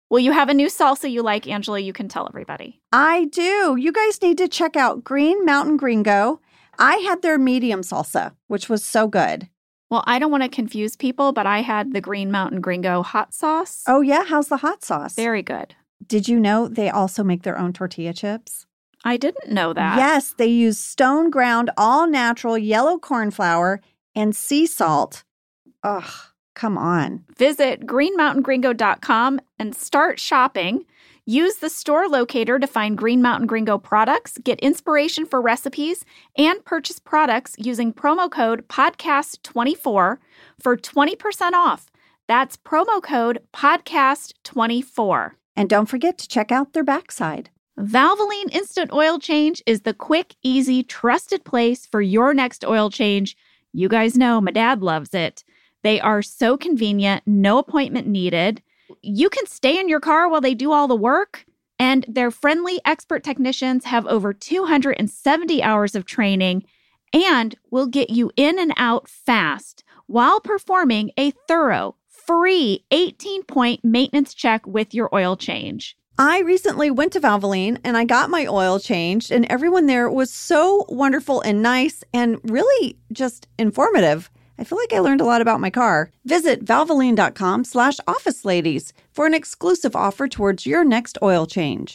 Well, you have a new salsa you like, Angela. You can tell everybody. I do. You guys need to check out Green Mountain Gringo. I had their medium salsa, which was so good. Well, I don't want to confuse people, but I had the Green Mountain Gringo hot sauce. Oh, yeah? How's the hot sauce? Very good. Did you know they also make their own tortilla chips? I didn't know that. Yes, they use stone ground, all natural yellow corn flour and sea salt. Ugh, come on. Visit greenmountaingringo.com and start shopping. Use the store locator to find Green Mountain Gringo products, get inspiration for recipes, and purchase products using promo code podcast24 for 20% off. That's promo code podcast24. And don't forget to check out their backside. Valvoline Instant Oil Change is the quick, easy, trusted place for your next oil change. You guys know my dad loves it. They are so convenient, no appointment needed. You can stay in your car while they do all the work, and their friendly expert technicians have over 270 hours of training and will get you in and out fast while performing a thorough, free 18-point maintenance check with your oil change. I recently went to Valvoline and I got my oil changed, and everyone there was so wonderful and nice and really just informative. I feel like I learned a lot about my car. Visit valvoline.com/officeladies for an exclusive offer towards your next oil change.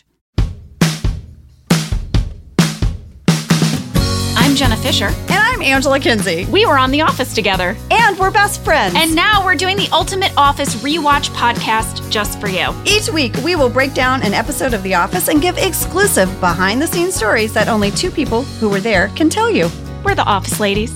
I'm Jenna Fisher. And I'm Angela Kinsey. We were on The Office together. And we're best friends. And now we're doing the Ultimate Office Rewatch podcast just for you. Each week, we will break down an episode of The Office and give exclusive behind-the-scenes stories that only two people who were there can tell you. We're the Office Ladies.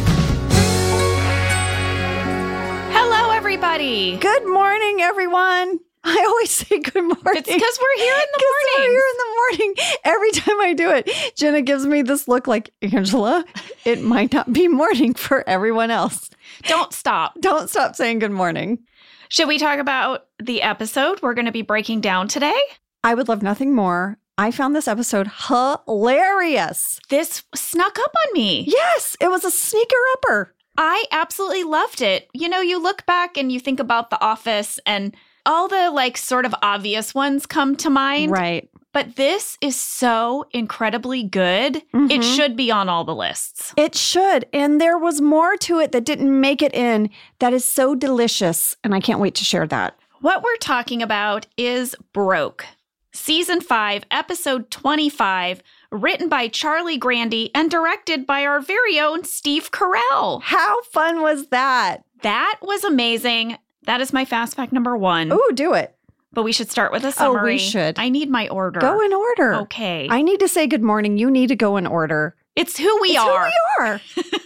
Hello, everybody. Good morning, everyone. I always say good morning. It's because we're here in the morning. We're here in the morning. Every time I do it, Jenna gives me this look like, Angela, it might not be morning for everyone else. Don't stop. Don't stop saying good morning. Should we talk about the episode we're going to be breaking down today? I would love nothing more. I found this episode hilarious. This snuck up on me. Yes, it was a sneaker-upper. I absolutely loved it. You know, you look back and you think about The Office and all the sort of obvious ones come to mind. Right. But this is so incredibly good. Mm-hmm. It should be on all the lists. It should. And there was more to it that didn't make it in that is so delicious. And I can't wait to share that. What we're talking about is Broke. Season 5, episode 25, written by Charlie Grandy and directed by our very own Steve Carell. How fun was that? That was amazing. That is my fast fact number 1. Ooh, do it. But we should start with a summary. Oh, we should. I need my order. Go in order. Okay. I need to say good morning. You need to go in order. It's who we are. Who we are.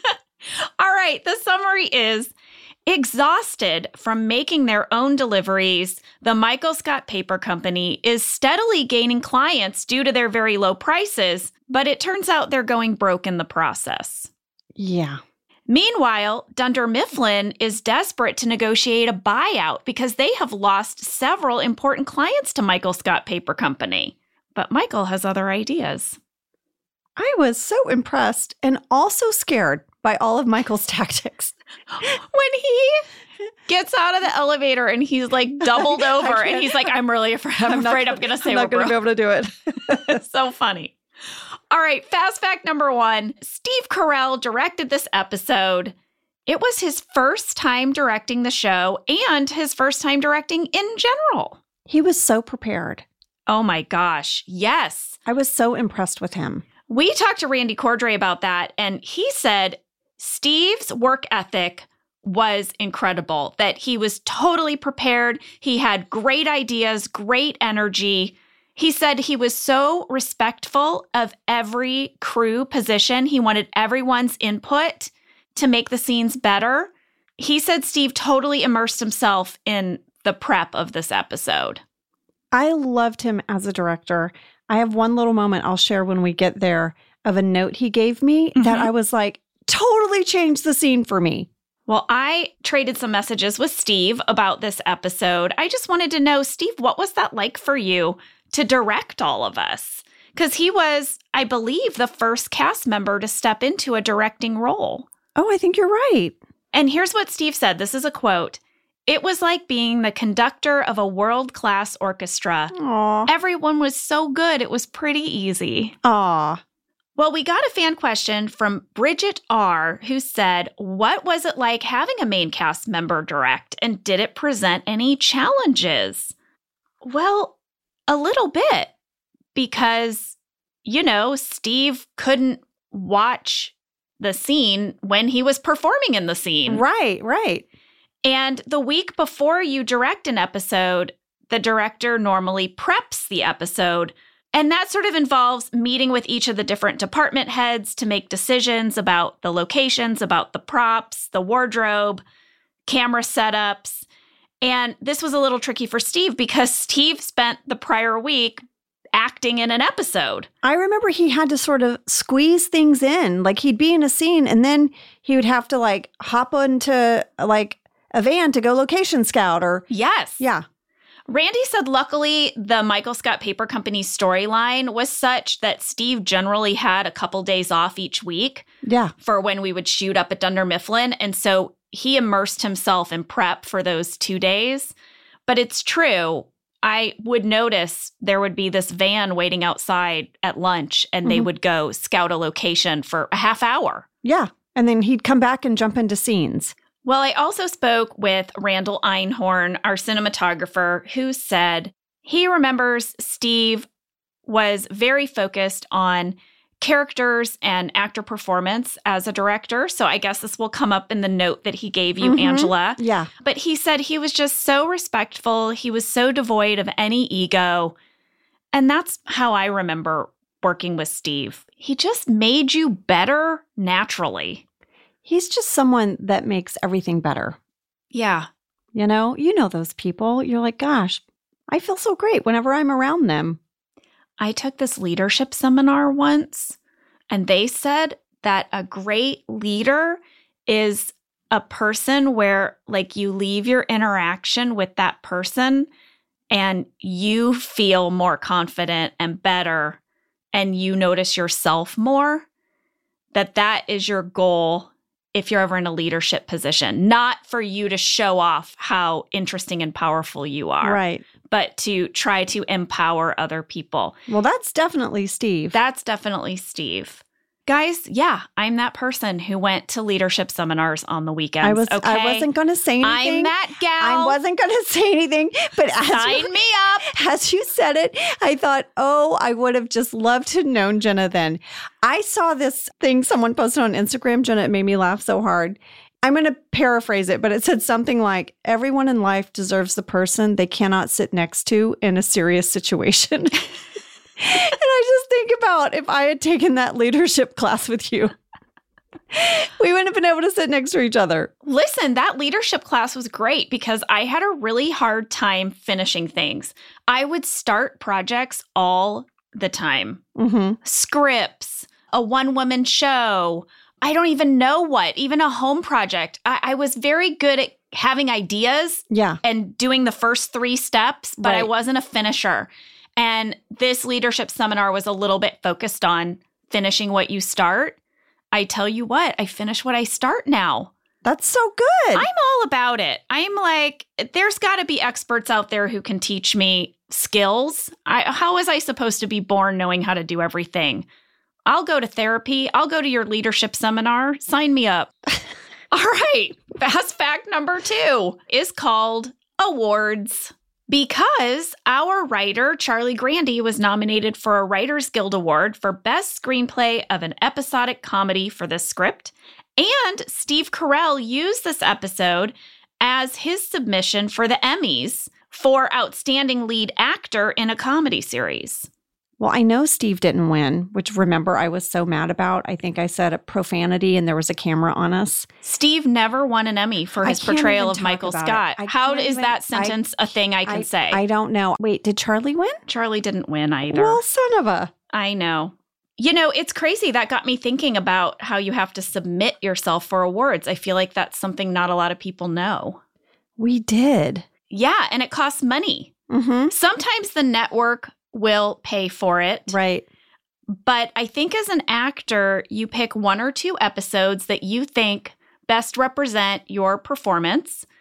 All right. The summary is, exhausted from making their own deliveries, the Michael Scott Paper Company is steadily gaining clients due to their very low prices, but it turns out they're going broke in the process. Yeah. Meanwhile, Dunder Mifflin is desperate to negotiate a buyout because they have lost several important clients to Michael Scott Paper Company. But Michael has other ideas. I was so impressed and also scared by all of Michael's tactics. When he gets out of the elevator and he's doubled over and he's like, I'm really afraid. I'm afraid I'm going to say I'm not going to be able to do it. So funny. All right, fast fact number 1. Steve Carell directed this episode. It was his first time directing the show and his first time directing in general. He was so prepared. Oh my gosh, yes. I was so impressed with him. We talked to Randy Cordray about that, and he said Steve's work ethic was incredible, that he was totally prepared. He had great ideas, great energy. He said he was so respectful of every crew position. He wanted everyone's input to make the scenes better. He said Steve totally immersed himself in the prep of this episode. I loved him as a director. I have one little moment I'll share when we get there of a note he gave me that I was like, totally changed the scene for me. Well, I traded some messages with Steve about this episode. I just wanted to know, Steve, what was that like for you to direct all of us? Because he was, I believe, the first cast member to step into a directing role. Oh, I think you're right. And here's what Steve said. This is a quote. It was like being the conductor of a world-class orchestra. Aw. Everyone was so good, it was pretty easy. Aw. Well, we got a fan question from Bridget R., who said, what was it like having a main cast member direct, and did it present any challenges? Well, a little bit, because, Steve couldn't watch the scene when he was performing in the scene. Right. And the week before you direct an episode, the director normally preps the episode. And that sort of involves meeting with each of the different department heads to make decisions about the locations, about the props, the wardrobe, camera setups. And this was a little tricky for Steve because Steve spent the prior week acting in an episode. I remember he had to sort of squeeze things in. Like he'd be in a scene and then he would have to hop into a van to go location scout or... Yes. Yeah. Randy said luckily the Michael Scott Paper Company's storyline was such that Steve generally had a couple days off each week for when we would shoot up at Dunder Mifflin. And so he immersed himself in prep for those 2 days. But it's true. I would notice there would be this van waiting outside at lunch and they would go scout a location for a half hour. Yeah. And then he'd come back and jump into scenes. Well, I also spoke with Randall Einhorn, our cinematographer, who said he remembers Steve was very focused on characters and actor performance as a director. So I guess this will come up in the note that he gave you, Angela. Yeah. But he said he was just so respectful. He was so devoid of any ego. And that's how I remember working with Steve. He just made you better naturally. He's just someone that makes everything better. Yeah. You know those people. You're like, gosh, I feel so great whenever I'm around them. I took this leadership seminar once, and they said that a great leader is a person where, you leave your interaction with that person and you feel more confident and better, and you notice yourself more, that is your goal if you're ever in a leadership position, not for you to show off how interesting and powerful you are, right? But to try to empower other people. Well, that's definitely Steve. That's definitely Steve. Guys, yeah, I'm that person who went to leadership seminars on the weekends. I wasn't going to say anything. I'm that gal. I wasn't going to say anything, but sign me up. As you said it, I thought, I would have just loved to have known Jenna then. I saw this thing someone posted on Instagram, Jenna. It made me laugh so hard. I'm going to paraphrase it, but it said something like, everyone in life deserves the person they cannot sit next to in a serious situation. And I just think about if I had taken that leadership class with you, we wouldn't have been able to sit next to each other. Listen, that leadership class was great because I had a really hard time finishing things. I would start projects all the time. Scripts, a one-woman show, I don't even know what, even a home project. I was very good at having ideas and doing the first 3 steps, but I wasn't a finisher. And this leadership seminar was a little bit focused on finishing what you start. I tell you what, I finish what I start now. That's so good. I'm all about it. I'm like, there's got to be experts out there who can teach me skills. How was I supposed to be born knowing how to do everything? I'll go to therapy. I'll go to your leadership seminar. Sign me up. All right. Fast fact number 2 is called awards. Because our writer, Charlie Grandy, was nominated for a Writers Guild Award for Best Screenplay of an Episodic Comedy for this script. And Steve Carell used this episode as his submission for the Emmys for Outstanding Lead Actor in a Comedy Series. Well, I know Steve didn't win, which remember I was so mad about. I think I said a profanity and there was a camera on us. Steve never won an Emmy for his portrayal of Michael Scott. How is that sentence a thing I can say? I don't know. Wait, did Charlie win? Charlie didn't win either. Well, son of a... I know. It's crazy. That got me thinking about how you have to submit yourself for awards. I feel like that's something not a lot of people know. We did. Yeah, and it costs money. Sometimes the network will pay for it. Right. But I think as an actor, you pick 1 or 2 episodes that you think best represent your performance.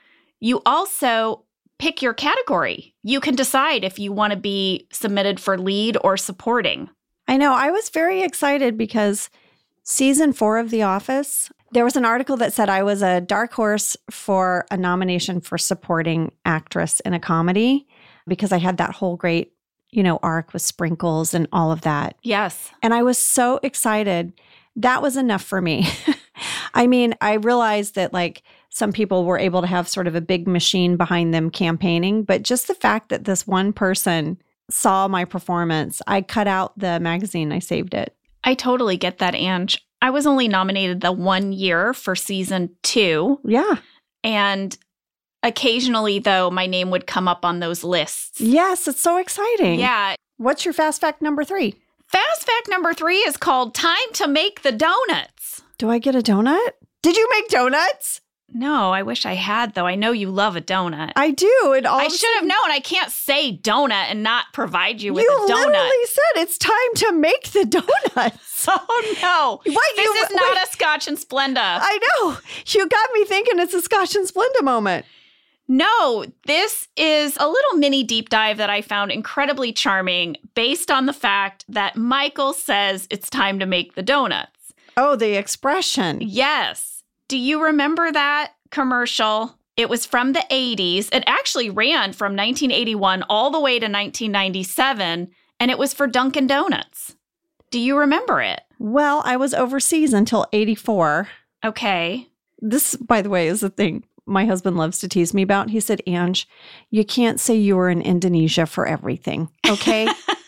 You also pick your category. You can decide if you want to be submitted for lead or supporting. I know. I was very excited because season 4 of The Office, there was an article that said I was a dark horse for a nomination for supporting actress in a comedy because I had that whole great, arc with Sprinkles and all of that. Yes. And I was so excited. That was enough for me. I mean, I realized that some people were able to have sort of a big machine behind them campaigning, but just the fact that this one person saw my performance, I cut out the magazine. I saved it. I totally get that, Ange. I was only nominated the 1 year for season 2. Yeah. And occasionally, though, my name would come up on those lists. Yes, it's so exciting. Yeah. What's your fast fact number 3? Fast fact number 3 is called Time to Make the Donuts. Do I get a donut? Did you make donuts? No, I wish I had, though. I know you love a donut. I do. I should have known. I can't say donut and not provide you with a donut. You literally said it's time to make the donuts. Oh, no. This is not a Scotch and Splenda. I know. You got me thinking it's a Scotch and Splenda moment. No, this is a little mini deep dive that I found incredibly charming based on the fact that Michael says it's time to make the donuts. Oh, the expression. Yes. Do you remember that commercial? It was from the 80s. It actually ran from 1981 all the way to 1997, and it was for Dunkin' Donuts. Do you remember it? Well, I was overseas until 84. Okay. This, by the way, is the thing my husband loves to tease me about. He said, Ange, you can't say you were in Indonesia for everything, okay?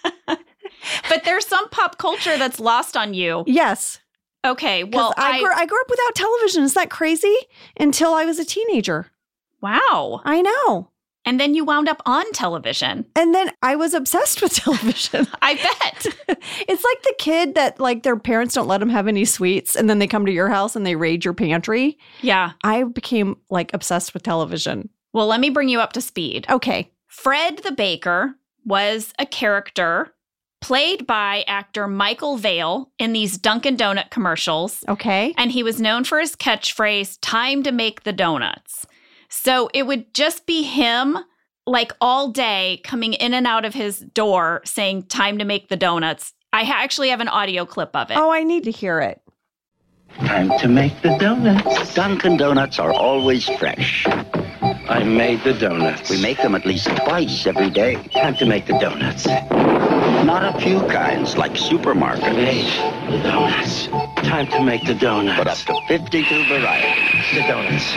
But there's some pop culture that's lost on you. Yes. Okay, well, I grew up without television. Is that crazy? Until I was a teenager. Wow. I know. And then you wound up on television. And then I was obsessed with television. I bet. It's like the kid that their parents don't let them have any sweets and then they come to your house and they raid your pantry. Yeah. I became obsessed with television. Well, let me bring you up to speed. Okay. Fred the Baker was a character played by actor Michael Vale in these Dunkin' Donut commercials. Okay. And he was known for his catchphrase, time to make the donuts. So it would just be him all day coming in and out of his door saying, time to make the donuts. I actually have an audio clip of it. Oh, I need to hear it. Time to make the donuts. Dunkin' Donuts are always fresh. I made the donuts. We make them at least twice every day. Time to make the donuts. Not a few kinds like supermarket, Made the donuts. Time to make the donuts. but up to 52 varieties. The donuts.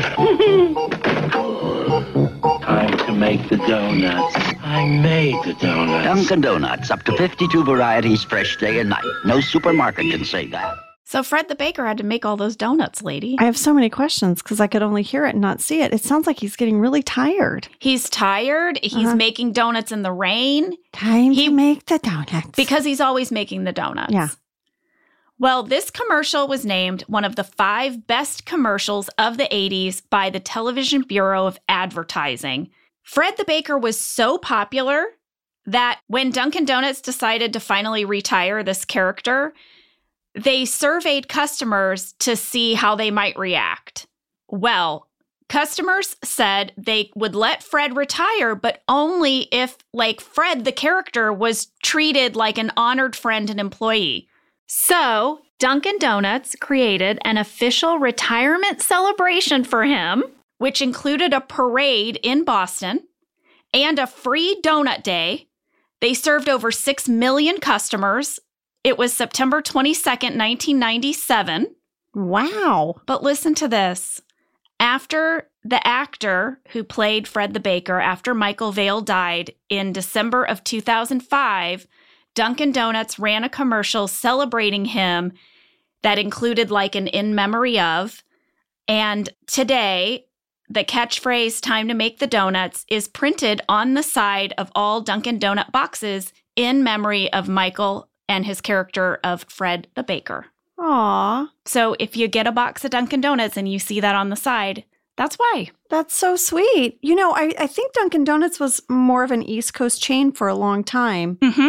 Time to make the donuts. I made the donuts. Dunkin' Donuts, up to 52 varieties fresh day and night. No supermarket can say that. So Fred the Baker had to make all those donuts, lady. I have so many questions because I could only hear it and not see it. It sounds like he's getting really tired. He's tired. He's making donuts in the rain. Time to make the donuts. Because he's always making the donuts. Yeah. Well, this commercial was named one of the 5 best commercials of the 80s by the Television Bureau of Advertising. Fred the Baker was so popular that when Dunkin' Donuts decided to finally retire this character, they surveyed customers to see how they might react. Well, customers said they would let Fred retire, but only if, Fred the character was treated like an honored friend and employee. So, Dunkin' Donuts created an official retirement celebration for him, which included a parade in Boston and a free donut day. They served over 6 million customers. It was September 22nd, 1997. Wow. But listen to this. After the actor who played Fred the Baker, after Michael Vale died in December of 2005, Dunkin' Donuts ran a commercial celebrating him that included an in memory of. And today, the catchphrase, time to make the donuts, is printed on the side of all Dunkin' Donut boxes in memory of Michael and his character of Fred the Baker. Aw. So if you get a box of Dunkin' Donuts and you see that on the side, that's why. That's so sweet. I think Dunkin' Donuts was more of an East Coast chain for a long time. Mm-hmm.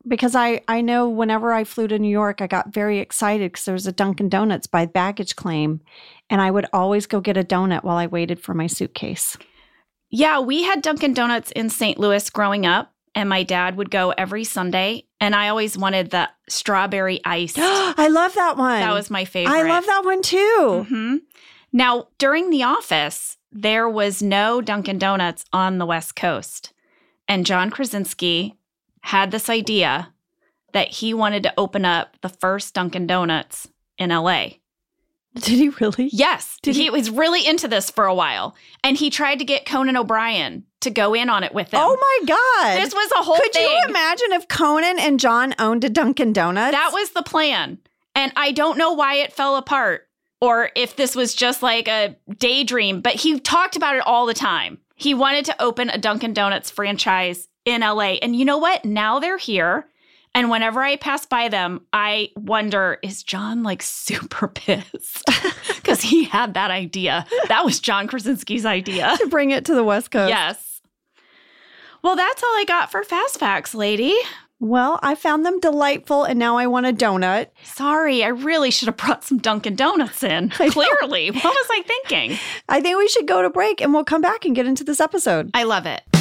because I know whenever I flew to New York, I got very excited because there was a Dunkin' Donuts by baggage claim. And I would always go get a donut while I waited for my suitcase. Yeah, we had Dunkin' Donuts in St. Louis growing up, and my dad would go every Sunday, and I always wanted the strawberry ice. I love that one. That was my favorite. I love that one too. Mm-hmm. Now, during The Office, there was no Dunkin' Donuts on the West Coast, and John Krasinski had this idea that he wanted to open up the first Dunkin' Donuts in LA. Did he really? Yes. He was really into this for a while. And he tried to get Conan O'Brien to go in on it with him. Oh my God. This was a whole thing. Could you imagine if Conan and John owned a Dunkin' Donuts? That was the plan. And I don't know why it fell apart or if this was just like a daydream, but he talked about it all the time. He wanted to open a Dunkin' Donuts franchise in LA. And you know what? Now they're here. And whenever I pass by them, I wonder, is John like super pissed? Because he had that idea. That was John Krasinski's idea. To bring it to the West Coast. Yes. Well, that's all I got for Fast Facts, lady. Well, I found them delightful, and now I want a donut. Sorry, I really should have brought some Dunkin' Donuts in. Clearly. What was I thinking? I think we should go to break, and we'll come back and get into this episode. I love it.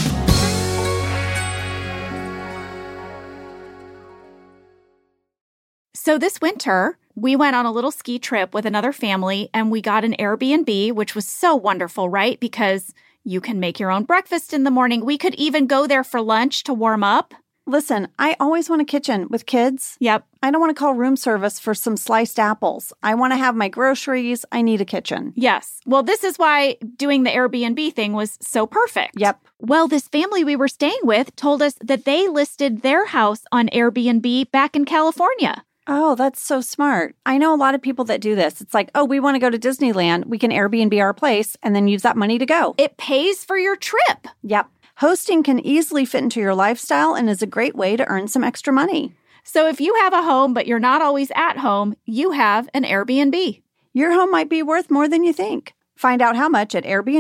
So this winter, we went on a little ski trip with another family, and we got an Airbnb, which was so wonderful, right? Because you can make your own breakfast in the morning. We could even go there for lunch to warm up. Listen, I always want a kitchen with kids. Yep. I don't want to call room service for some sliced apples. I want to have my groceries. I need a kitchen. Yes. Well, this is why doing the Airbnb thing was so perfect. Yep. Well, this family we were staying with told us that they listed their house on Airbnb back in California. Oh, that's so smart. I know a lot of people that do this. It's like, oh, we want to go to Disneyland. We can Airbnb our place and then use that money to go. It pays for your trip. Yep. Hosting can easily fit into your lifestyle and is a great way to earn some extra money. So if you have a home, but you're not always at home, you have an Airbnb. Your home might be worth more than you think. Find out how much at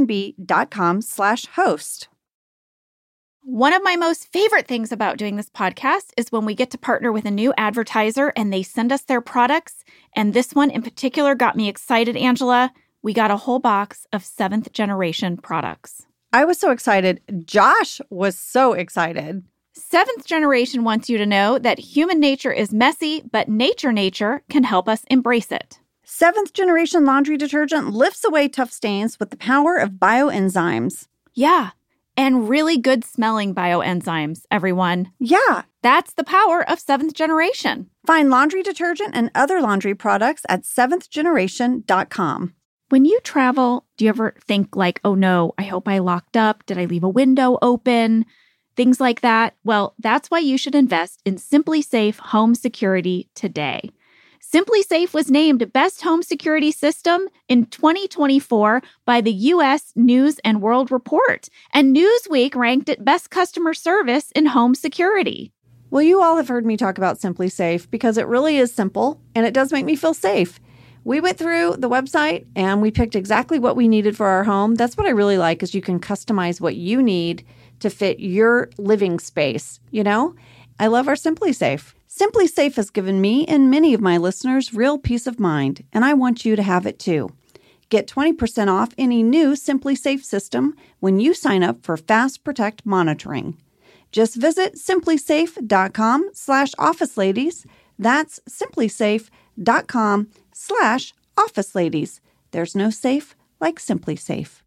airbnb.com/host. One of my most favorite things about doing this podcast is when we get to partner with a new advertiser and they send us their products. And this one in particular got me excited, Angela. We got a whole box of 7th Generation products. I was so excited. Josh was so excited. 7th Generation wants you to know that human nature is messy, but nature can help us embrace it. 7th Generation laundry detergent lifts away tough stains with the power of bioenzymes. Yeah. And really good smelling bioenzymes, everyone. Yeah. That's the power of 7th Generation. Find laundry detergent and other laundry products at 7thgeneration.com. When you travel, do you ever think like, oh no, I hope I locked up? Did I leave a window open? Things like that. Well, that's why you should invest in SimpliSafe Home Security today. SimpliSafe was named Best Home Security System in 2024 by the U.S. News and World Report, and Newsweek ranked it Best Customer Service in Home Security. Well, you all have heard me talk about SimpliSafe because it really is simple, and it does make me feel safe. We went through the website, and we picked exactly what we needed for our home. That's what I really like, is you can customize what you need to fit your living space, you know? I love our SimpliSafe. SimpliSafe has given me and many of my listeners real peace of mind, and I want you to have it too. Get 20% off any new SimpliSafe system when you sign up for Fast Protect monitoring. Just visit simplisafe.com/officeladies. That's simplisafe.com/officeladies. There's no safe like SimpliSafe.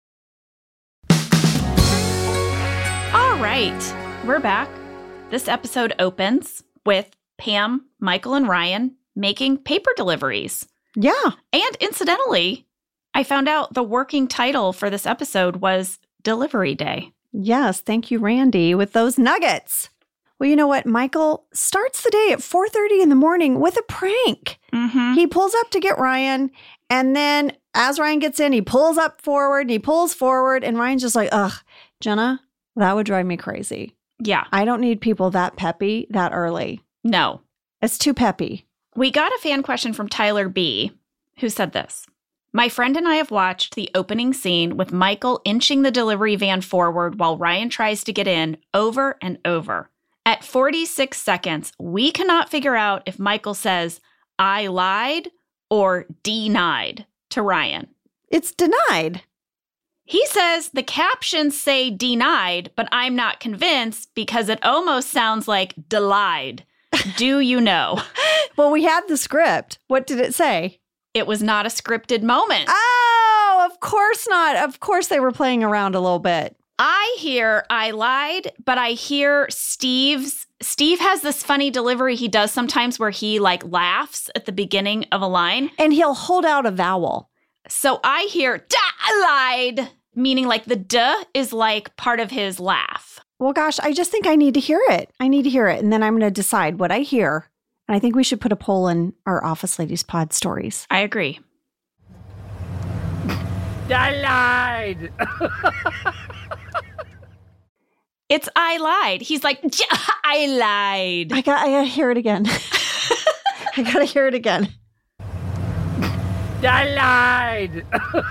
All right, we're back. This episode opens with Pam, Michael, and Ryan making paper deliveries. Yeah. And incidentally, I found out the working title for this episode was Delivery Day. Yes, thank you, Randy, with those nuggets. Well, you know what? Michael starts the day at 4:30 in the morning with a prank. Mm-hmm. He pulls up to get Ryan, and then as Ryan gets in, he pulls up forward, and he pulls forward, and Ryan's just like, ugh, Jenna, that would drive me crazy. Yeah. I don't need people that peppy that early. No. It's too peppy. We got a fan question from Tyler B., who said this. My friend and I have watched the opening scene with Michael inching the delivery van forward while Ryan tries to get in over and over. At 46 seconds, we cannot figure out if Michael says, I lied or denied to Ryan. It's denied. He says the captions say denied, but I'm not convinced because it almost sounds like delied. Do you know? Well, we had the script. What did it say? It was not a scripted moment. Oh, of course not. Of course they were playing around a little bit. I hear I lied, but I hear Steve has this funny delivery he does sometimes where he like laughs at the beginning of a line. And he'll hold out a vowel. So I hear I lied, meaning like the duh is like part of his laugh. Well, gosh, I just think I need to hear it. I need to hear it. And then I'm going to decide what I hear. And I think we should put a poll in our Office Ladies Pod stories. I agree. I lied. It's I lied. He's like, I lied. I gotta hear it again. I gotta hear it again. I lied.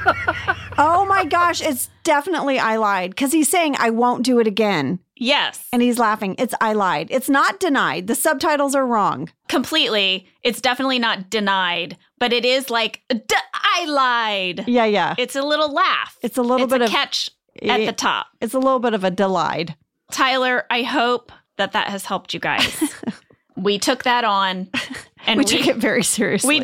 Oh my gosh, it's definitely I lied. Because he's saying I won't do it again. Yes. And he's laughing. It's I lied. It's not denied. The subtitles are wrong. Completely. It's definitely not denied, but it is like, I lied. Yeah. It's a little laugh. It's a little bit a of catch at the top. It's a little bit of a delight. Tyler, I hope that has helped you guys. We took that on. And we took it very seriously.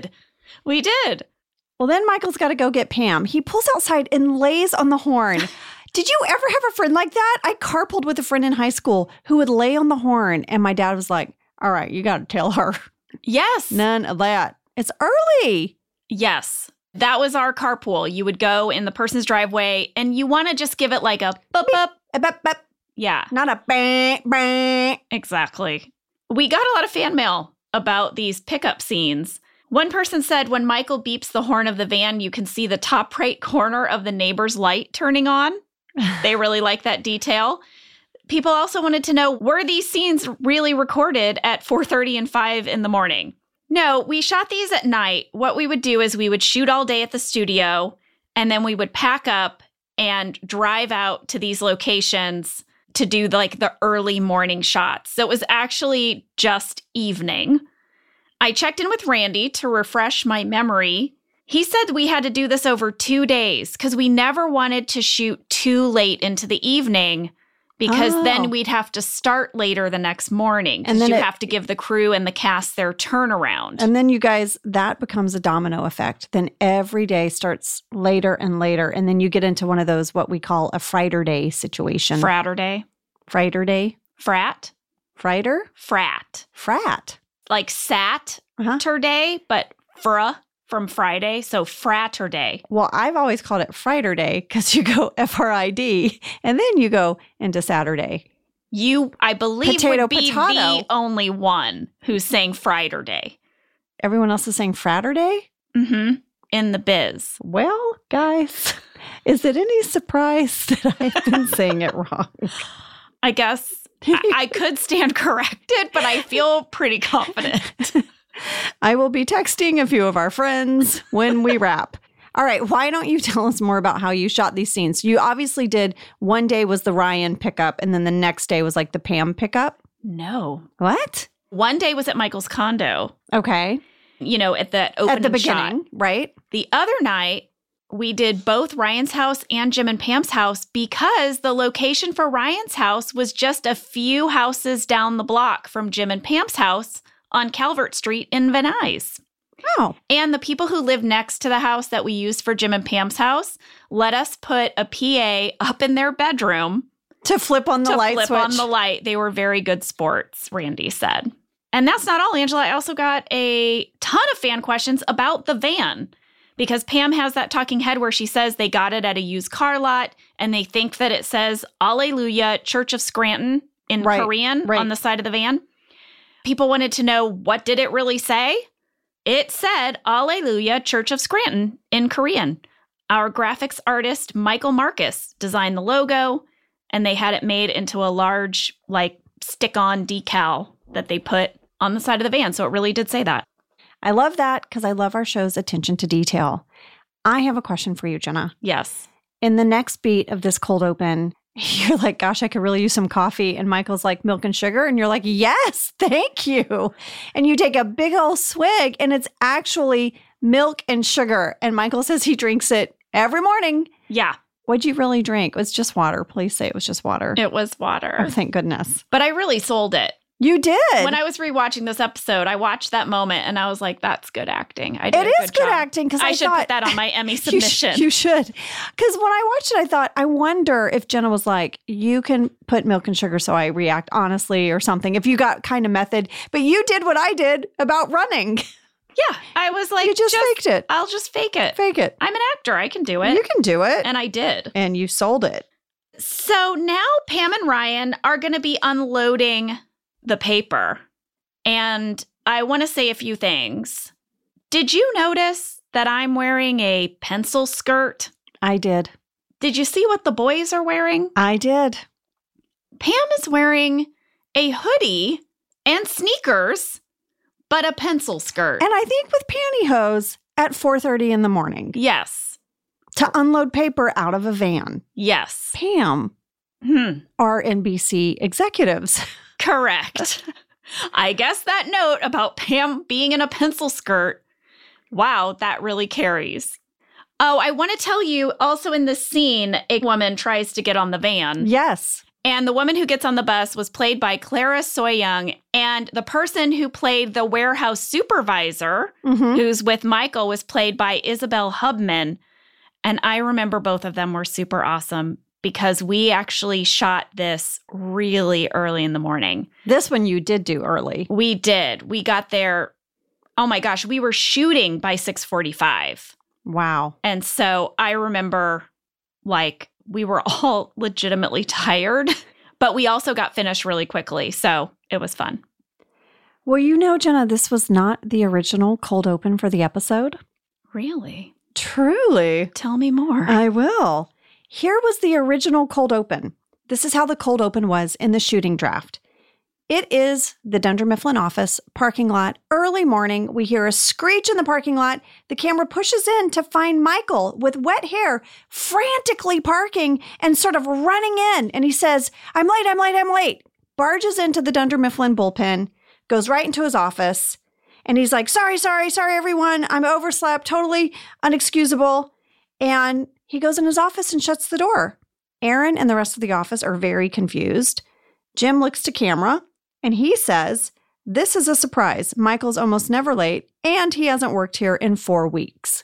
We did. Well, then Michael's got to go get Pam. He pulls outside and lays on the horn. Did you ever have a friend like that? I carpooled with a friend in high school who would lay on the horn. And my dad was like, all right, you got to tell her. Yes. None of that. It's early. Yes. That was our carpool. You would go in the person's driveway and you want to just give it like a bup, bup. A bup, bup. Yeah. Not a bang, bang. Exactly. We got a lot of fan mail about these pickup scenes. One person said when Michael beeps the horn of the van, you can see the top right corner of the neighbor's light turning on. They really like that detail. People also wanted to know, were these scenes really recorded at 4:30 and 5 in the morning? No, we shot these at night. What we would do is we would shoot all day at the studio, and then we would pack up and drive out to these locations to do the early morning shots. So it was actually just evening. I checked in with Randy to refresh my memory. He said we had to do this over 2 days because we never wanted to shoot too late into the evening because then we'd have to start later the next morning. And then you have to give the crew and the cast their turnaround. And then you guys, that becomes a domino effect. Then every day starts later and later. And then you get into one of those, what we call a Frighter Day situation. Fratter Day. Frighter Day. Frat. Frighter? Frat. Frat. Like Saturday, day, but from Friday, so Fratter Day. Well, I've always called it Frighter Day because you go FRID and then you go into Saturday. You, I believe, would be potato. The only one who's saying Frighter Day. Everyone else is saying Fratter Day? Mm-hmm. In the biz. Well, guys, is it any surprise that I've been saying it wrong? I guess I could stand corrected, but I feel pretty confident. I will be texting a few of our friends when we wrap. All right, why don't you tell us more about how you shot these scenes? You obviously did, one day was the Ryan pickup, and then the next day was like the Pam pickup. No. What? One day was at Michael's condo. Okay. You know, at the opening at the beginning, shot. Right? The other night, we did both Ryan's house and Jim and Pam's house because the location for Ryan's house was just a few houses down the block from Jim and Pam's house on Calvert Street in Van Nuys. Oh. And the people who lived next to the house that we used for Jim and Pam's house let us put a PA up in their bedroom to flip on the light switch. On the light. They were very good sports, Randy said. And that's not all, Angela. I also got a ton of fan questions about the van because Pam has that talking head where she says they got it at a used car lot and they think that it says Alleluia Church of Scranton in Korean on the side of the van. People wanted to know, what did it really say? It said Alleluia Church of Scranton in Korean. Our graphics artist, Michael Marcus, designed the logo, and they had it made into a large, stick-on decal that they put on the side of the van. So it really did say that. I love that because I love our show's attention to detail. I have a question for you, Jenna. Yes. In the next beat of this cold open, You're like, gosh, I could really use some coffee. And Michael's like, milk and sugar. And you're like, yes, thank you. And you take a big old swig and it's actually milk and sugar. And Michael says he drinks it every morning. Yeah. What'd you really drink? It was just water. Please say it was just water. It was water. Oh, thank goodness. But I really sold it. You did. When I was rewatching this episode, I watched that moment and I was like, that's good acting. I did It a is good good job. acting because I should thought, put that on my Emmy submission. You should. Because when I watched it, I thought, I wonder if Jenna was like, you can put milk and sugar so I react honestly or something. If you got kind of method. But you did what I did about running. Yeah. I was like, You just faked it. I'll just fake it. Fake it. I'm an actor. I can do it. You can do it. And I did. And you sold it. So now Pam and Ryan are going to be unloading the paper. And I want to say a few things. Did you notice that I'm wearing a pencil skirt? I did. Did you see what the boys are wearing? I did. Pam is wearing a hoodie and sneakers, but a pencil skirt. And I think with pantyhose at 4:30 in the morning Yes. to unload paper out of a van. Yes. Pam, are NBC executives. Correct. I guess that note about Pam being in a pencil skirt, wow, that really carries. Oh, I want to tell you also in this scene, a woman tries to get on the van. Yes. And the woman who gets on the bus was played by Clara Soy-Young. And the person who played the warehouse supervisor, who's with Michael, was played by Isabel Hubman. And I remember both of them were super awesome because we actually shot this really early in the morning. This one you did do early. We did. We got there. Oh my gosh, we were shooting by 6:45. Wow. And so I remember like we were all legitimately tired, but we also got finished really quickly. So it was fun. Well, you know, Jenna, this was not the original cold open for the episode. Really? Truly. Tell me more. I will. Here was the original cold open. This is how the cold open was in the shooting draft. It is the Dunder Mifflin office parking lot. Early morning, we hear a screech in the parking lot. The camera pushes in to find Michael with wet hair, frantically parking and sort of running in. And he says, I'm late, I'm late, I'm late. Barges into the Dunder Mifflin bullpen, goes right into his office. And he's like, sorry, everyone. I'm overslept, totally unexcusable. And he goes in his office and shuts the door. Aaron and the rest of the office are very confused. Jim looks to camera and he says, this is a surprise. Michael's almost never late and he hasn't worked here in 4 weeks.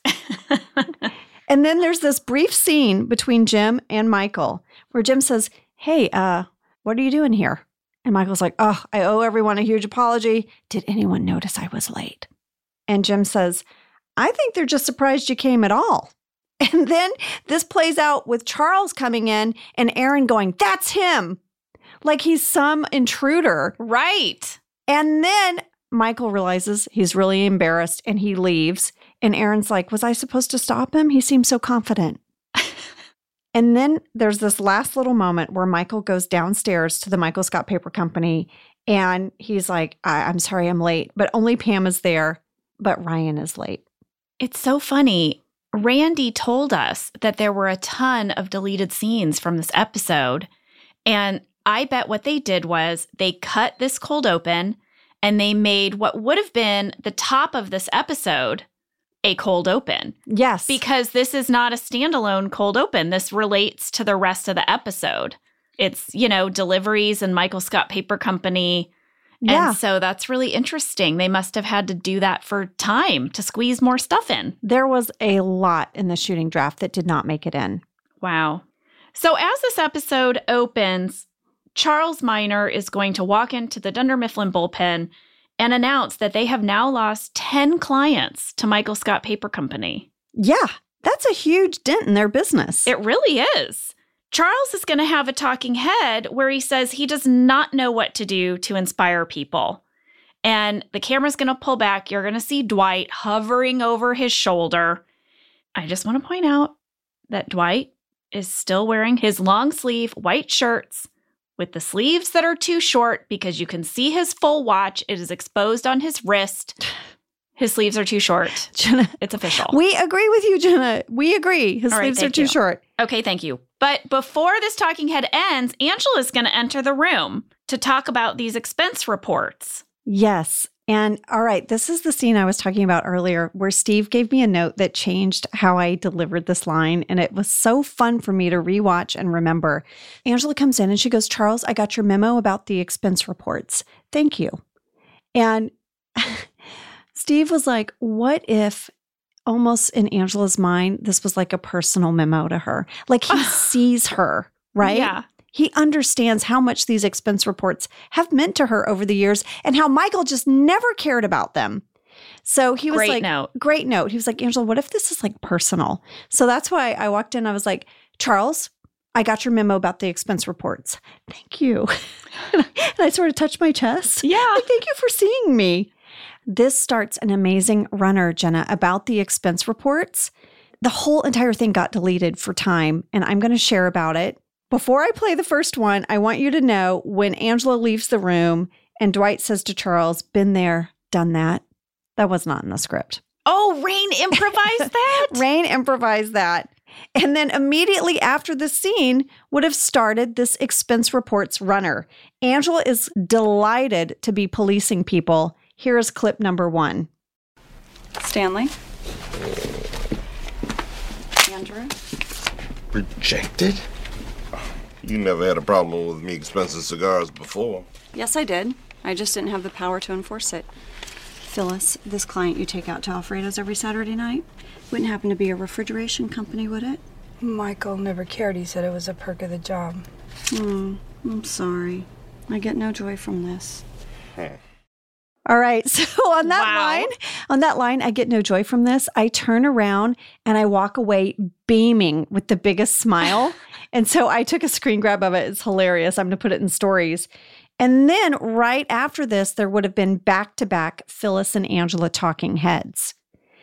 And then there's this brief scene between Jim and Michael where Jim says, hey, what are you doing here? And Michael's like, oh, I owe everyone a huge apology. Did anyone notice I was late? And Jim says, I think they're just surprised you came at all. And then this plays out with Charles coming in and Aaron going, that's him. Like he's some intruder. Right. And then Michael realizes he's really embarrassed and he leaves. And Aaron's like, was I supposed to stop him? He seems so confident. And then there's this last little moment where Michael goes downstairs to the Michael Scott Paper Company. And he's like, I'm sorry, I'm late. But only Pam is there. But Ryan is late. It's so funny. Randy told us that there were a ton of deleted scenes from this episode. And I bet what they did was they cut this cold open and they made what would have been the top of this episode a cold open. Yes. Because this is not a standalone cold open. This relates to the rest of the episode. It's, deliveries and Michael Scott Paper Company. Yeah. And so that's really interesting. They must have had to do that for time to squeeze more stuff in. There was a lot in the shooting draft that did not make it in. Wow. So as this episode opens, Charles Miner is going to walk into the Dunder Mifflin bullpen and announce that they have now lost 10 clients to Michael Scott Paper Company. Yeah, that's a huge dent in their business. It really is. Charles is going to have a talking head where he says he does not know what to do to inspire people. And the camera's going to pull back. You're going to see Dwight hovering over his shoulder. I just want to point out that Dwight is still wearing his long sleeve white shirts with the sleeves that are too short because you can see his full watch. It is exposed on his wrist. His sleeves are too short. Jenna, it's official. We agree with you, Jenna. We agree. His All right, sleeves are thank too you. short. Okay, thank you. But before this talking head ends, Angela's going to enter the room to talk about these expense reports. Yes. And all right, this is the scene I was talking about earlier where Steve gave me a note that changed how I delivered this line. And it was so fun for me to rewatch and remember. Angela comes in and she goes, Charles, I got your memo about the expense reports. Thank you. And Steve was like, what if almost in Angela's mind, this was like a personal memo to her? Like he sees her, right? Yeah. He understands how much these expense reports have meant to her over the years and how Michael just never cared about them. So he was Great like, note. Great note. He was like, Angela, what if this is like personal? So that's why I walked in. I was like, Charles, I got your memo about the expense reports. Thank you. And I sort of touched my chest. Yeah. Like, thank you for seeing me. This starts an amazing runner, Jenna, about the expense reports. The whole entire thing got deleted for time, and I'm going to share about it. Before I play the first one, I want you to know when Angela leaves the room and Dwight says to Charles, been there, done that. That was not in the script. Oh, Rain improvised that? Rain improvised that. And then immediately after the scene would have started this expense reports runner. Angela is delighted to be policing people. Here is clip number 1. Stanley? Andrew? Rejected? You never had a problem with me expensing cigars before. Yes, I did. I just didn't have the power to enforce it. Phyllis, this client you take out to Alfredo's every Saturday night wouldn't happen to be a refrigeration company, would it? Michael never cared. He said it was a perk of the job. I'm sorry. I get no joy from this. All right. So on that line, I get no joy from this. I turn around and I walk away beaming with the biggest smile. And so I took a screen grab of it. It's hilarious. I'm going to put it in stories. And then right after this, there would have been back-to-back Phyllis and Angela talking heads.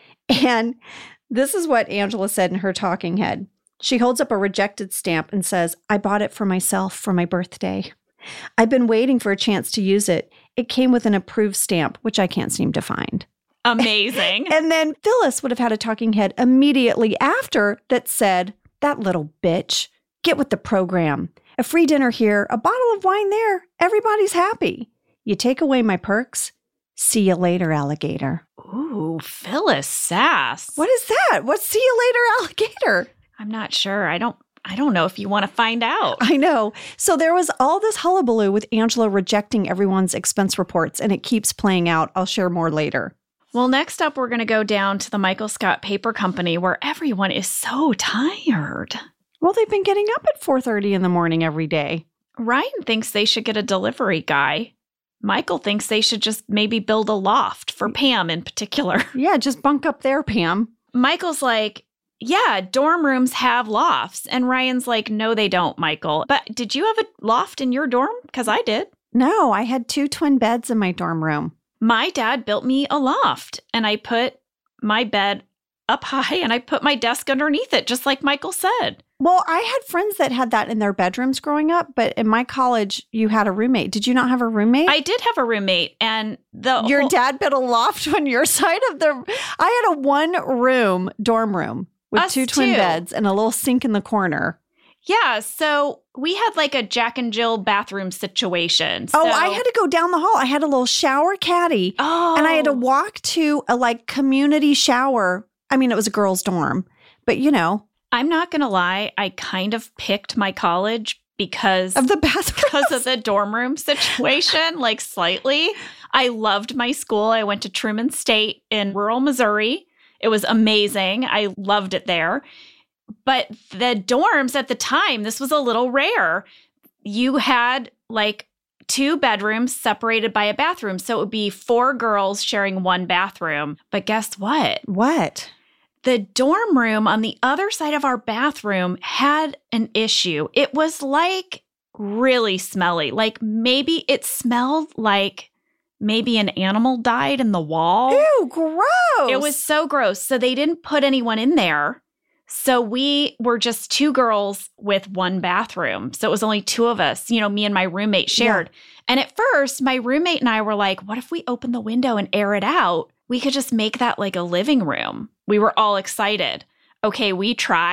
And this is what Angela said in her talking head. She holds up a rejected stamp and says, I bought it for myself for my birthday. I've been waiting for a chance to use it. It came with an approved stamp, which I can't seem to find. Amazing. And then Phyllis would have had a talking head immediately after that said, that little bitch, get with the program. A free dinner here, a bottle of wine there. Everybody's happy. You take away my perks. See you later, alligator. Ooh, Phyllis sass. What is that? What's see you later, alligator? I'm not sure. I don't know if you want to find out. I know. So there was all this hullabaloo with Angela rejecting everyone's expense reports, and it keeps playing out. I'll share more later. Well, next up, we're going to go down to the Michael Scott Paper Company where everyone is so tired. Well, they've been getting up at 4:30 in the morning every day. Ryan thinks they should get a delivery guy. Michael thinks they should just maybe build a loft for Pam in particular. Yeah, just bunk up there, Pam. Michael's like, yeah, dorm rooms have lofts. And Ryan's like, no, they don't, Michael. But did you have a loft in your dorm? Because I did. No, I had 2 twin beds in my dorm room. My dad built me a loft and I put my bed up high and I put my desk underneath it, just like Michael said. Well, I had friends that had that in their bedrooms growing up, but in my college, you had a roommate. Did you not have a roommate? I did have a roommate, and your dad built a loft on your side of the. I had a 1-room dorm room with Us 2 twin too. beds and a little sink in the corner. Yeah, so we had like a Jack and Jill bathroom situation. Oh, I had to go down the hall. I had a little shower caddy, and I had to walk to a like community shower. I mean, it was a girls' dorm, but you know. I'm not going to lie. I kind of picked my college because of the bathroom, because of the dorm room situation, like slightly. I loved my school. I went to Truman State in rural Missouri. It was amazing. I loved it there. But the dorms at the time, this was a little rare. You had like 2 bedrooms separated by a bathroom. So it would be 4 girls sharing 1 bathroom. But guess what? What? The dorm room on the other side of our bathroom had an issue. It was like really smelly. Like maybe it smelled like maybe an animal died in the wall. Ew, gross. It was so gross. So they didn't put anyone in there. So we were just 2 girls with 1 bathroom. So it was only 2 of us, you know, me and my roommate shared. Yeah. And at first, my roommate and I were like, what if we open the window and air it out? We could just make that like a living room. We were all excited. Okay, we tried.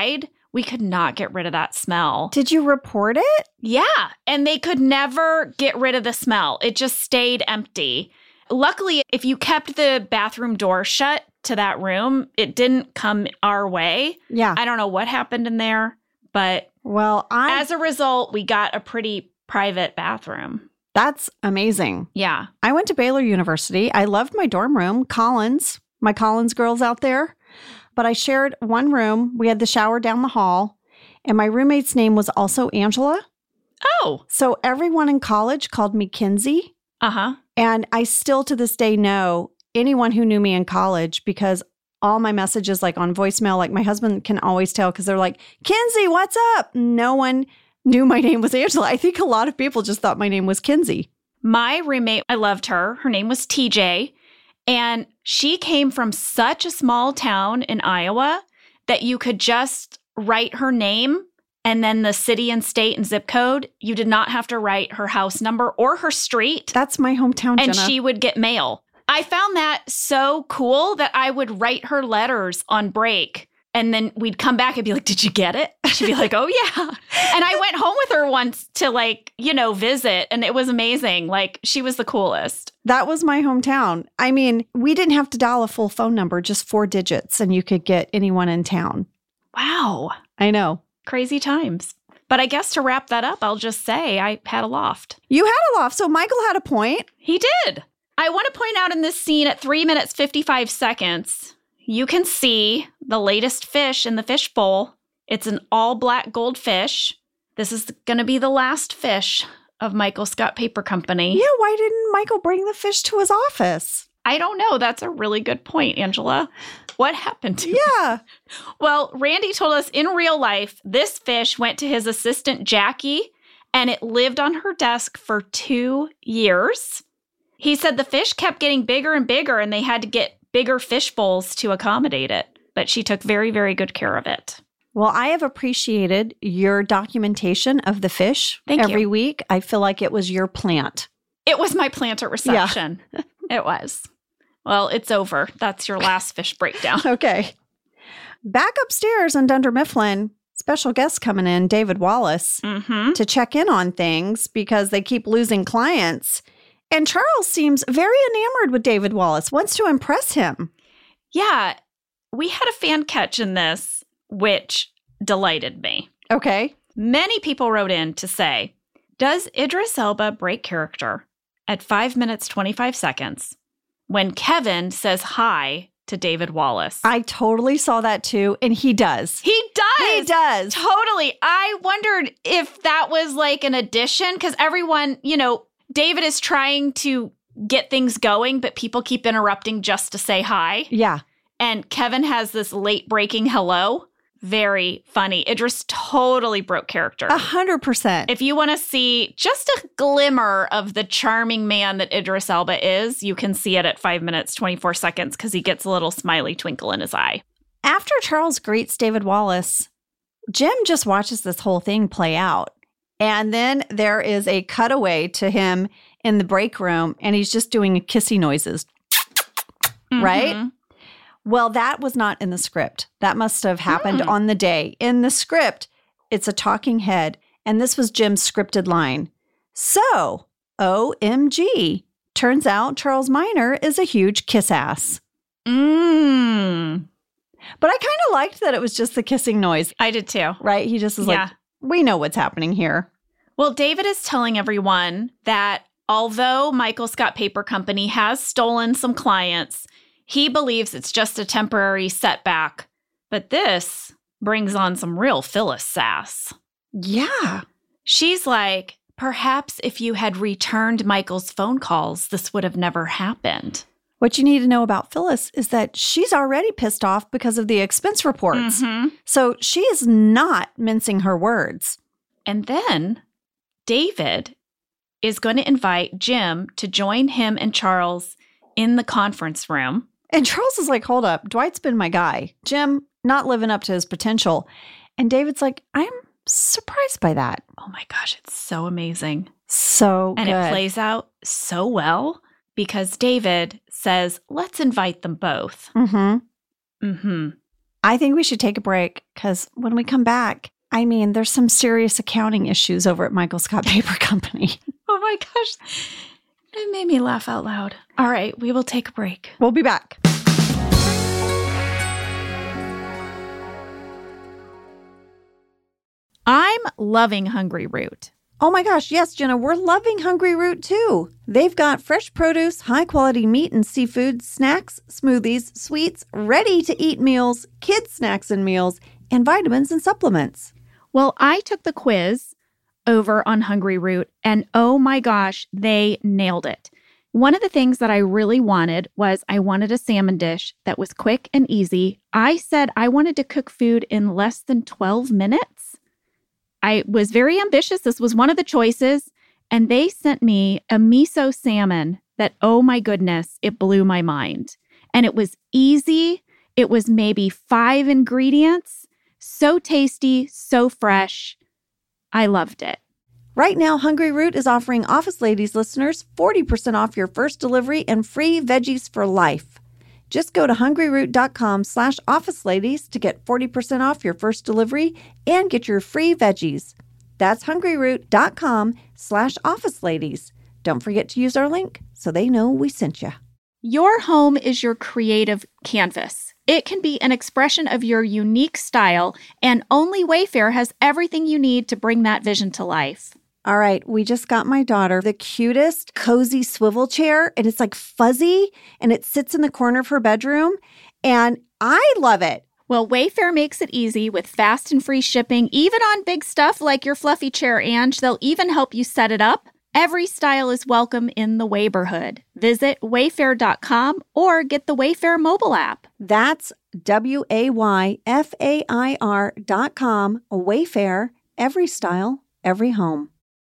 We could not get rid of that smell. Did you report it? Yeah. And they could never get rid of the smell. It just stayed empty. Luckily, if you kept the bathroom door shut to that room, it didn't come our way. Yeah. I don't know what happened in there, but Well, as a result, we got a pretty private bathroom. That's amazing. Yeah. I went to Baylor University. I loved my dorm room, Collins, my Collins girls out there. But I shared one room. We had the shower down the hall. And my roommate's name was also Angela. Oh. So everyone in college called me Kinsey. Uh-huh. And I still to this day know anyone who knew me in college because all my messages, like on voicemail, like my husband can always tell because they're like, Kinsey, what's up? No one knew my name was Angela. I think a lot of people just thought my name was Kinsey. My roommate, I loved her. Her name was TJ. And she came from such a small town in Iowa that you could just write her name and then the city and state and zip code. You did not have to write her house number or her street. That's my hometown, And Jenna. she would get mail. I found that so cool that I would write her letters on break. And then we'd come back and be like, did you get it? She'd be like, oh, yeah. And I went home with her once to visit. And it was amazing. Like, she was the coolest. That was my hometown. I mean, we didn't have to dial a full phone number, just 4 digits, and you could get anyone in town. Wow. I know. Crazy times. But I guess to wrap that up, I'll just say I had a loft. You had a loft, so Michael had a point. He did. I want to point out in this scene at 3 minutes, 55 seconds, you can see the latest fish in the fish bowl. It's an all black goldfish. This is going to be the last fish of Michael Scott Paper Company. Yeah, why didn't Michael bring the fish to his office? I don't know. That's a really good point, Angela. What happened to it? Yeah. Well, Randy told us in real life, this fish went to his assistant, Jackie, and it lived on her desk for 2 years. He said the fish kept getting bigger and bigger, and they had to get bigger fish bowls to accommodate it. But she took very, very good care of it. Well, I have appreciated your documentation of the fish every week. I feel like it was your plant. It was my plant at reception. Yeah. It was. Well, it's over. That's your last fish breakdown. Okay. Back upstairs on Dunder Mifflin, special guest coming in, David Wallace, to check in on things because they keep losing clients. And Charles seems very enamored with David Wallace, wants to impress him. Yeah. We had a fan catch in this, which delighted me. Okay. Many people wrote in to say, does Idris Elba break character at 5 minutes, 25 seconds when Kevin says hi to David Wallace? I totally saw that too. And he does. He does. He does. Totally. I wondered if that was like an addition because everyone, David is trying to get things going, but people keep interrupting just to say hi. Yeah. And Kevin has this late breaking hello. Very funny. Idris totally broke character. 100%. If you want to see just a glimmer of the charming man that Idris Elba is, you can see it at 5 minutes, 24 seconds because he gets a little smiley twinkle in his eye. After Charles greets David Wallace, Jim just watches this whole thing play out. And then there is a cutaway to him in the break room, and he's just doing kissy noises. Right? Well, that was not in the script. That must have happened on the day. In the script, it's a talking head, and this was Jim's scripted line. So, OMG, turns out Charles Minor is a huge kiss ass. But I kind of liked that it was just the kissing noise. I did too. Right? He just was like, we know what's happening here. Well, David is telling everyone that although Michael Scott Paper Company has stolen some clients, he believes it's just a temporary setback. But this brings on some real Phyllis sass. Yeah. She's like, perhaps if you had returned Michael's phone calls, this would have never happened. What you need to know about Phyllis is that she's already pissed off because of the expense reports. So she is not mincing her words. And then David is going to invite Jim to join him and Charles in the conference room. And Charles is like, hold up, Dwight's been my guy. Jim, not living up to his potential. And David's like, I'm surprised by that. Oh my gosh, it's so amazing. So good. And it plays out so well because David says, let's invite them both. I think we should take a break because when we come back, I mean, there's some serious accounting issues over at Michael Scott Paper Company. Oh my gosh. It made me laugh out loud. All right, we will take a break. We'll be back. I'm loving Hungry Root. Oh my gosh, yes, Jenna, we're loving Hungry Root too. They've got fresh produce, high-quality meat and seafood, snacks, smoothies, sweets, ready-to-eat meals, kids' snacks and meals, and vitamins and supplements. Well, I took the quiz over on Hungry Root, and oh my gosh, they nailed it. One of the things that I really wanted was I wanted a salmon dish that was quick and easy. I said I wanted to cook food in less than 12 minutes. I was very ambitious. This was one of the choices. And they sent me a miso salmon that, oh my goodness, it blew my mind. And it was easy. It was maybe 5 ingredients. So tasty, so fresh. I loved it. Right now, Hungry Root is offering Office Ladies listeners 40% off your first delivery and free veggies for life. Just go to hungryroot.com/officeladies to get 40% off your first delivery and get your free veggies. That's hungryroot.com/officeladies. Don't forget to use our link so they know we sent you. Your home is your creative canvas. It can be an expression of your unique style, and only Wayfair has everything you need to bring that vision to life. All right, we just got my daughter the cutest cozy swivel chair, and it's like fuzzy, and it sits in the corner of her bedroom, and I love it. Well, Wayfair makes it easy with fast and free shipping, even on big stuff like your fluffy chair, Ange. They'll even help you set it up. Every style is welcome in the Wayborhood. Visit wayfair.com or get the Wayfair mobile app. That's WAYFAIR.com. Wayfair, every style, every home.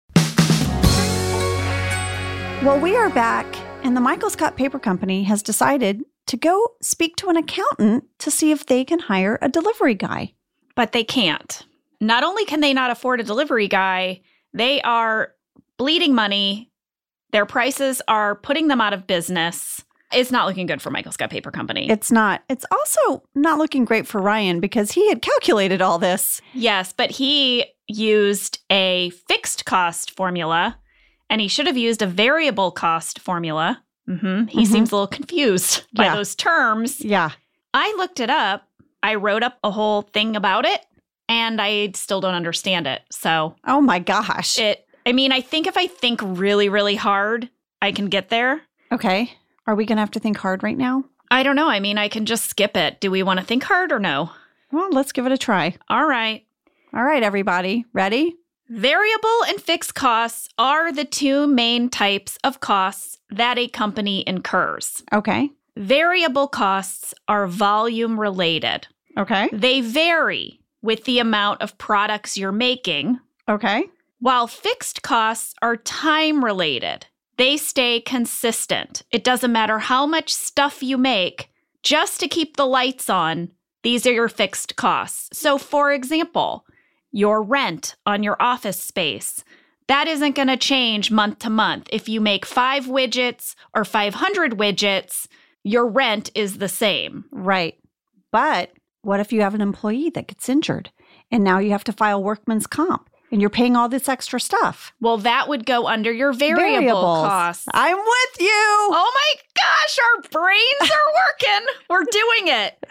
Well, we are back, and the Michael Scott Paper Company has decided to go speak to an accountant to see if they can hire a delivery guy. But they can't. Not only can they not afford a delivery guy, they are bleeding money. Their prices are putting them out of business. It's not looking good for Michael Scott Paper Company. It's not. It's also not looking great for Ryan because he had calculated all this. Yes, but he used a fixed cost formula, and he should have used a variable cost formula. He seems a little confused by those terms. Yeah. I looked it up. I wrote up a whole thing about it, and I still don't understand it. So, oh my gosh. I think if I think really, really hard, I can get there. Okay. Are we going to have to think hard right now? I don't know. I can just skip it. Do we want to think hard or no? Well, let's give it a try. All right. All right, everybody. Ready? Variable and fixed costs are the two main types of costs that a company incurs. Okay. Variable costs are volume related. Okay. They vary with the amount of products you're making. Okay. While fixed costs are time related. They stay consistent. It doesn't matter how much stuff you make, just to keep the lights on, these are your fixed costs. So, for example, your rent on your office space, that isn't going to change month to month. If you make 5 widgets or 500 widgets, your rent is the same. Right. But what if you have an employee that gets injured and now you have to file workman's comp? And you're paying all this extra stuff. Well, that would go under your variable costs. I'm with you. Oh my gosh, our brains are working. We're doing it.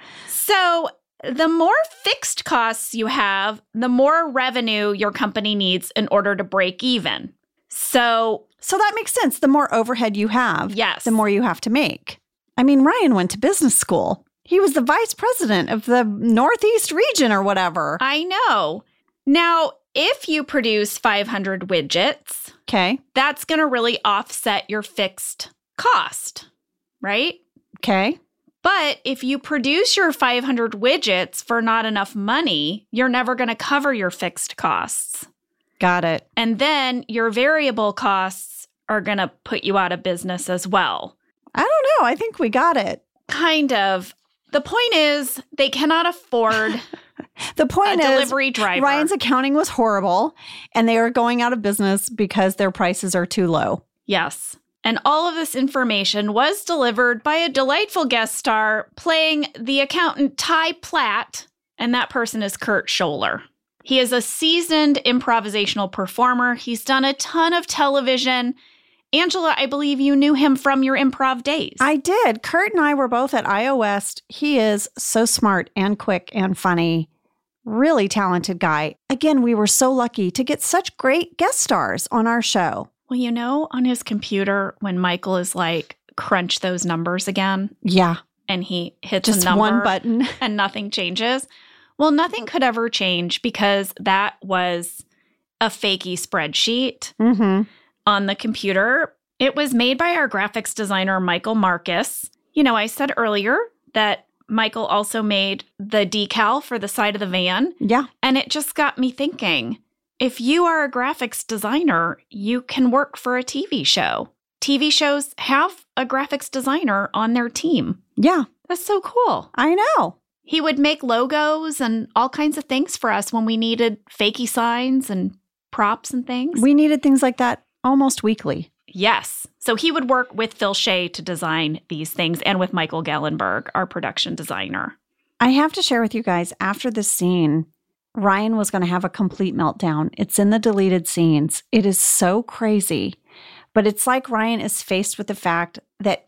So the more fixed costs you have, the more revenue your company needs in order to break even. So that makes sense. The more overhead you have, yes, the more you have to make. Ryan went to business school. He was the vice president of the Northeast region or whatever. I know. Now, if you produce 500 widgets, okay, that's going to really offset your fixed cost, right? Okay. But if you produce your 500 widgets for not enough money, you're never going to cover your fixed costs. Got it. And then your variable costs are going to put you out of business as well. I don't know. I think we got it. Kind of. The point is, they cannot afford the point a is, delivery driver. Ryan's accounting was horrible, and they are going out of business because their prices are too low. Yes. And all of this information was delivered by a delightful guest star playing the accountant Ty Platt, and that person is Kurt Scholler. He is a seasoned improvisational performer. He's done a ton of television. Angela, I believe you knew him from your improv days. I did. Kurt and I were both at IO West. He is so smart and quick and funny. Really talented guy. Again, we were so lucky to get such great guest stars on our show. Well, you know, on his computer, when Michael is like, crunch those numbers again. Yeah. And he hits Just a number one button. and nothing changes. Well, nothing could ever change because that was a fakey spreadsheet on the computer. It was made by our graphics designer, Michael Marcus. You know, I said earlier that Michael also made the decal for the side of the van. Yeah. And it just got me thinking, if you are a graphics designer, you can work for a TV show. TV shows have a graphics designer on their team. Yeah. That's so cool. I know. He would make logos and all kinds of things for us when we needed fakey signs and props and things. We needed things like that almost weekly. Yes. So he would work with Phil Shea to design these things and with Michael Gallenberg, our production designer. I have to share with you guys, after this scene, Ryan was going to have a complete meltdown. It's in the deleted scenes. It is so crazy. But it's like Ryan is faced with the fact that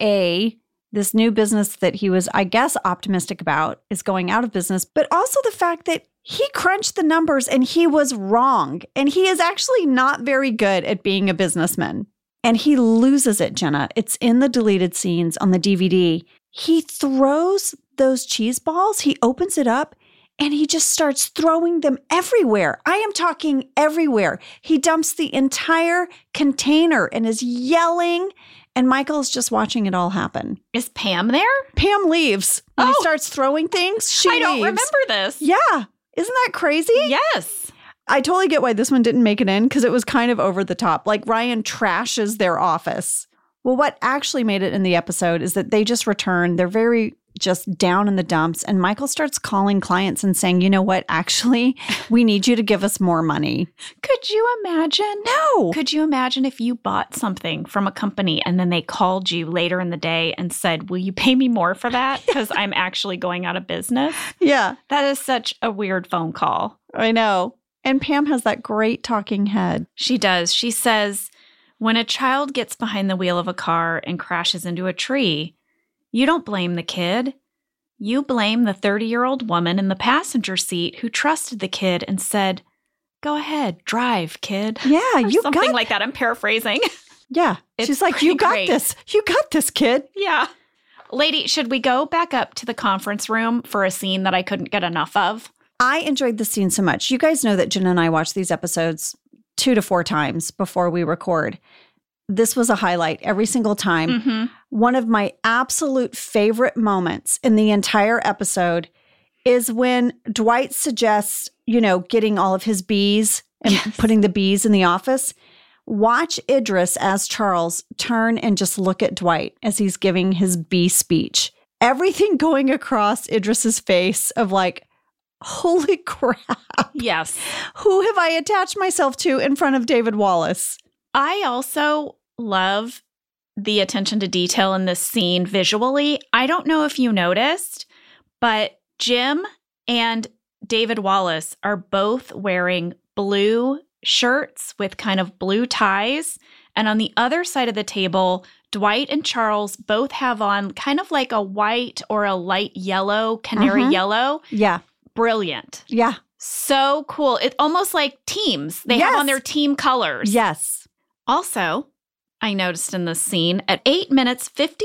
this new business that he was, I guess, optimistic about is going out of business, but also the fact that he crunched the numbers and he was wrong. And he is actually not very good at being a businessman. And he loses it, Jenna. It's in the deleted scenes on the DVD. He throws those cheese balls, he opens it up, and he just starts throwing them everywhere. I am talking everywhere. He dumps the entire container and is yelling. And Michael's just watching it all happen. Is Pam there? Pam leaves. When he starts throwing things, she I don't leaves. remember this. Yeah. Isn't that crazy? Yes. I totally get why this one didn't make it in because it was kind of over the top. Like Ryan trashes their office. Well, what actually made it in the episode is that they just return. They're very just down in the dumps. And Michael starts calling clients and saying, you know what? Actually, we need you to give us more money. Could you imagine? No. Could you imagine if you bought something from a company and then they called you later in the day and said, will you pay me more for that? Because I'm actually going out of business. Yeah. That is such a weird phone call. I know. And Pam has that great talking head. She does. She says, when a child gets behind the wheel of a car and crashes into a tree, you don't blame the kid. You blame the 30-year-old woman in the passenger seat who trusted the kid and said, go ahead, drive, kid. Yeah, Or you something got like that. I'm paraphrasing. Yeah. It's She's like, pretty you got great. this. You got this, kid. Yeah. Lady, should we go back up to the conference room for a scene that I couldn't get enough of? I enjoyed the scene so much. You guys know that Jenna and I watch these episodes 2 to 4 times before we record. This was a highlight every single time. Mm-hmm. One of my absolute favorite moments in the entire episode is when Dwight suggests, getting all of his bees and putting the bees in the office. Watch Idris as Charles turn and just look at Dwight as he's giving his bee speech. Everything going across Idris's face of like, holy crap. Yes. Who have I attached myself to in front of David Wallace? I also love the attention to detail in this scene visually. I don't know if you noticed, but Jim and David Wallace are both wearing blue shirts with kind of blue ties. And on the other side of the table, Dwight and Charles both have on kind of like a white or a light yellow, canary yellow. Yeah. Brilliant. Yeah. So cool. It's almost like teams. They have on their team colors. Yes. Also, I noticed in this scene, at 8 minutes,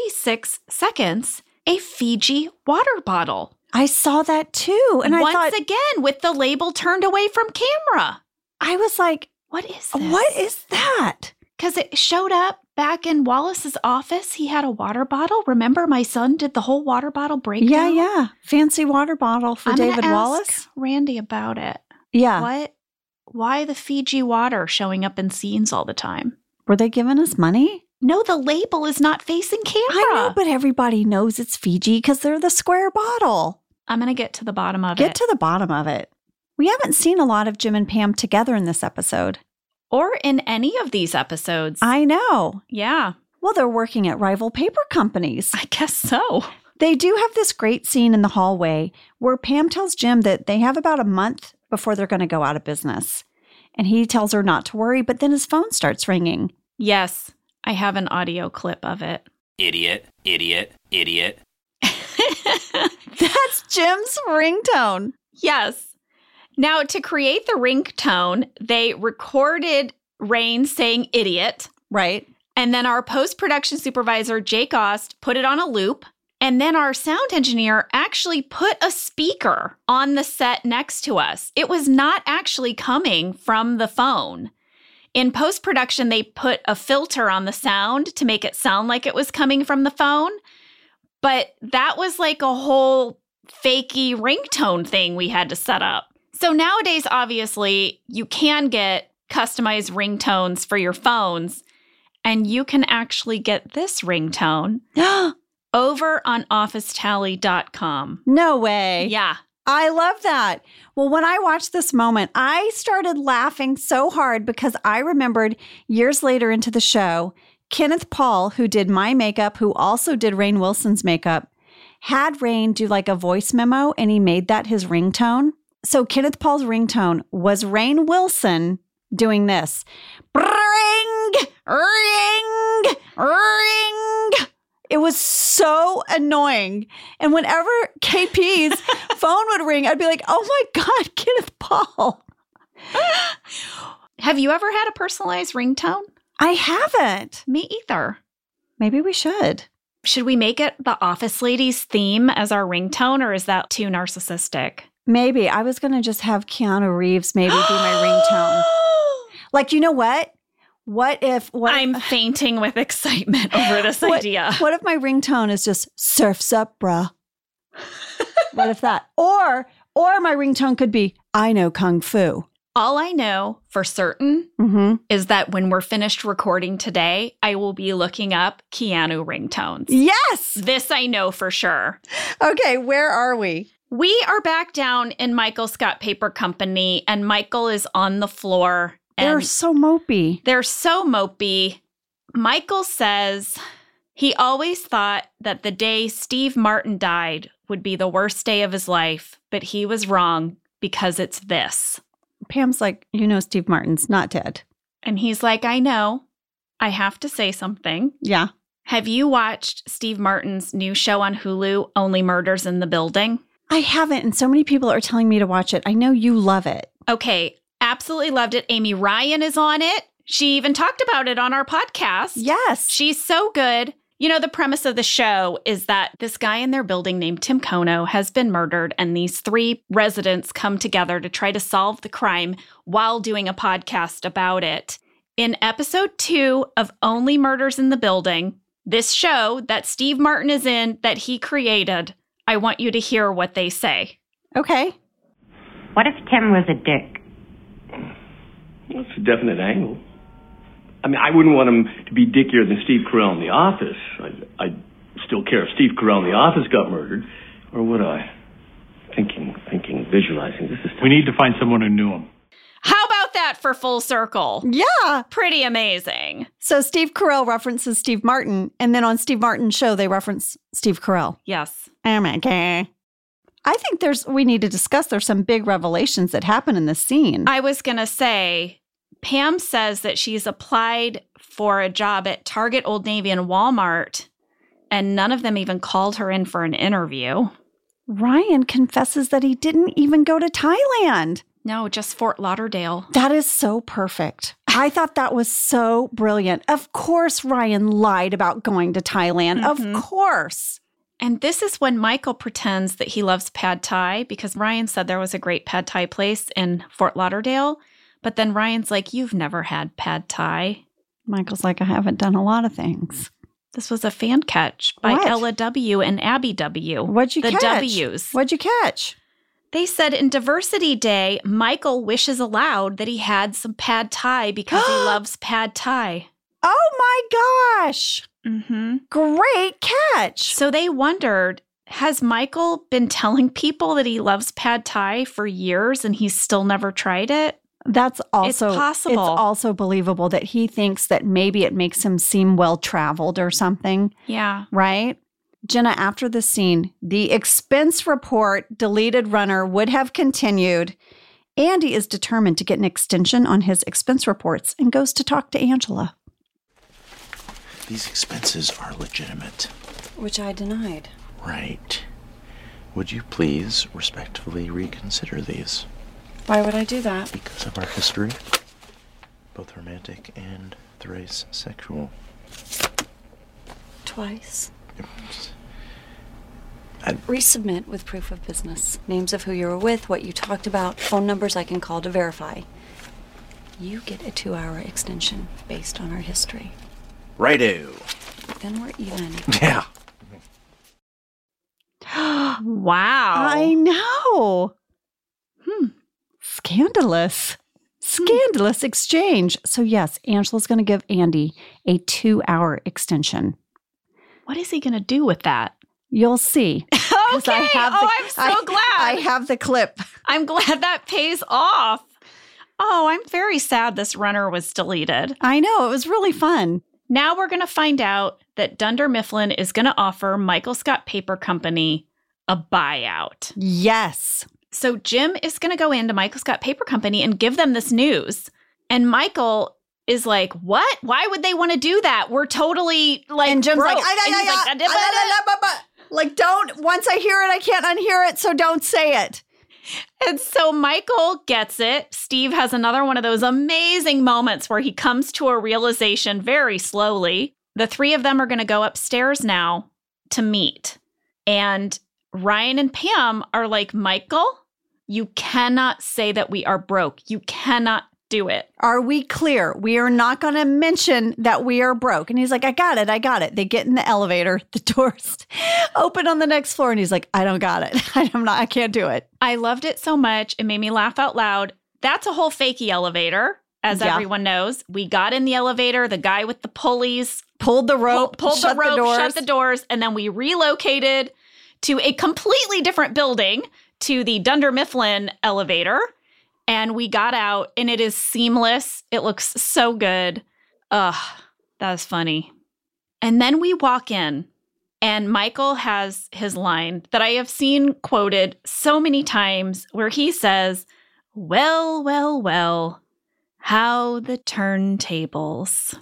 56 seconds, a Fiji water bottle. I saw that too. And Once I thought, again, with the label turned away from camera. I was like, What is this? what is that? Because it showed up back in Wallace's office. He had a water bottle. Remember, my son did the whole water bottle breakdown? Yeah. Fancy water bottle for I'm David gonna Wallace. ask Randy about it. Yeah. Why the Fiji water showing up in scenes all the time? Were they giving us money? No, the label is not facing camera. I know, but everybody knows it's Fiji because they're the square bottle. I'm going to get to the bottom of Get it. to the bottom of it. We haven't seen a lot of Jim and Pam together in this episode. Or in any of these episodes. I know. Yeah. Well, they're working at rival paper companies. I guess so. They do have this great scene in the hallway where Pam tells Jim that they have about a month before they're going to go out of business. And he tells her not to worry, but then his phone starts ringing. Yes, I have an audio clip of it. Idiot, idiot, idiot. That's Jim's ringtone. Yes. Now, to create the ringtone, they recorded Rain saying idiot. Right. And then our post-production supervisor, Jake Ost, put it on a loop. And then our sound engineer actually put a speaker on the set next to us. It was not actually coming from the phone. In post-production, they put a filter on the sound to make it sound like it was coming from the phone. But that was like a whole fakey ringtone thing we had to set up. So nowadays, obviously, you can get customized ringtones for your phones. And you can actually get this ringtone over on OfficeTally.com. No way. Yeah. I love that. Well, when I watched this moment, I started laughing so hard because I remembered years later into the show, Kenneth Paul, who did my makeup, who also did Rainn Wilson's makeup, had Rainn do like a voice memo and he made that his ringtone. So Kenneth Paul's ringtone was Rainn Wilson doing this. Ring, ring, ring. It was so annoying. And whenever KP's phone would ring, I'd be like, oh my God, Kenneth Paul. Have you ever had a personalized ringtone? I haven't. Me either. Maybe we should. Should we make it the Office Ladies theme as our ringtone, or is that too narcissistic? Maybe. I was going to just have Keanu Reeves maybe be my ringtone. Like, you know what? What if I'm fainting with excitement over this idea. What if my ringtone is just surf's up, bruh? What if that? Or my ringtone could be I know Kung Fu. All I know for certain is that when we're finished recording today, I will be looking up Keanu ringtones. Yes! This I know for sure. Okay, where are we? We are back down in Michael Scott Paper Company, and Michael is on the floor. They're so mopey. They're so mopey. Michael says he always thought that the day Steve Martin died would be the worst day of his life, but he was wrong because it's this. Pam's like, you know, Steve Martin's not dead. And he's like, I know. I have to say something. Yeah. Have you watched Steve Martin's new show on Hulu, Only Murders in the Building? I haven't, and so many people are telling me to watch it. I know you love it. Okay, absolutely loved it. Amy Ryan is on it. She even talked about it on our podcast. Yes. She's so good. You know, the premise of the show is that this guy in their building named Tim Kono has been murdered, and these three residents come together to try to solve the crime while doing a podcast about it. In episode 2 of Only Murders in the Building, this show that Steve Martin is in, that he created, I want you to hear what they say. Okay. What if Tim was a dick? Well, it's a definite angle. I mean, I wouldn't want him to be dickier than Steve Carell in The Office. I'd still care if Steve Carell in The Office got murdered. Or would I? Thinking, visualizing. This is We need to find someone who knew him. How about that for full circle? Yeah. Pretty amazing. So Steve Carell references Steve Martin, and then on Steve Martin's show, they reference Steve Carell. Yes. Oh my God. I think we need to discuss, there's some big revelations that happen in this scene. I was going to say, Pam says that she's applied for a job at Target, Old Navy, and Walmart, and none of them even called her in for an interview. Ryan confesses that he didn't even go to Thailand. No, just Fort Lauderdale. That is so perfect. I thought that was so brilliant. Of course, Ryan lied about going to Thailand. Of course. And this is when Michael pretends that he loves pad thai because Ryan said there was a great pad thai place in Fort Lauderdale. But then Ryan's like, you've never had pad thai. Michael's like, I haven't done a lot of things. This was a fan catch by What? Ella W. and Abby W. What'd you the catch? W's. What'd you catch? They said in Diversity Day, Michael wishes aloud that he had some pad thai because he loves pad thai. Oh my gosh. Mm-hmm. Great catch. So they wondered, has Michael been telling people that he loves pad thai for years and he's still never tried it? That's also possible. It's also believable that he thinks that maybe it makes him seem well-traveled or something. Yeah. Right? Jenna, after the scene, the expense report deleted runner would have continued. Andy is determined to get an extension on his expense reports and goes to talk to Angela. These expenses are legitimate. Which I denied. Right. Would you please respectfully reconsider these? Why would I do that? Because of our history, both romantic and thrice sexual. Twice. Resubmit with proof of business. Names of who you were with, what you talked about, phone numbers I can call to verify. You get a 2-hour extension based on our history. Righto. Then we're even. Yeah. Wow. I know. Scandalous. Scandalous exchange. So yes, Angela's going to give Andy a 2-hour extension. What is he going to do with that? You'll see. Okay. I'm so glad. I have the clip. I'm glad that pays off. Oh, I'm very sad this runner was deleted. I know. It was really fun. Now we're going to find out that Dunder Mifflin is going to offer Michael Scott Paper Company a buyout. Yes. So Jim is going to go into Michael Scott Paper Company and give them this news. And Michael is like, what? Why would they want to do that? We're totally like, and Jim's broke. Like, don't, once I hear it, I can't unhear it, so don't say it. And so Michael gets it. Steve has another one of those amazing moments where he comes to a realization very slowly. The three of them are going to go upstairs now to meet. And Ryan and Pam are like, Michael, you cannot say that we are broke. You cannot do it. Are we clear? We are not going to mention that we are broke. And he's like, I got it. They get in the elevator, the doors open on the next floor. And he's like, I don't got it. I can't do it. I loved it so much. It made me laugh out loud. That's a whole fakey elevator, as everyone knows. We got in the elevator. The guy with the pulleys pulled the rope, shut the doors. And then we relocated to a completely different building, to the Dunder Mifflin elevator. And we got out, and it is seamless. It looks so good. Ugh, that was funny. And then we walk in, and Michael has his line that I have seen quoted so many times, where he says, well, well, well, how the turntables.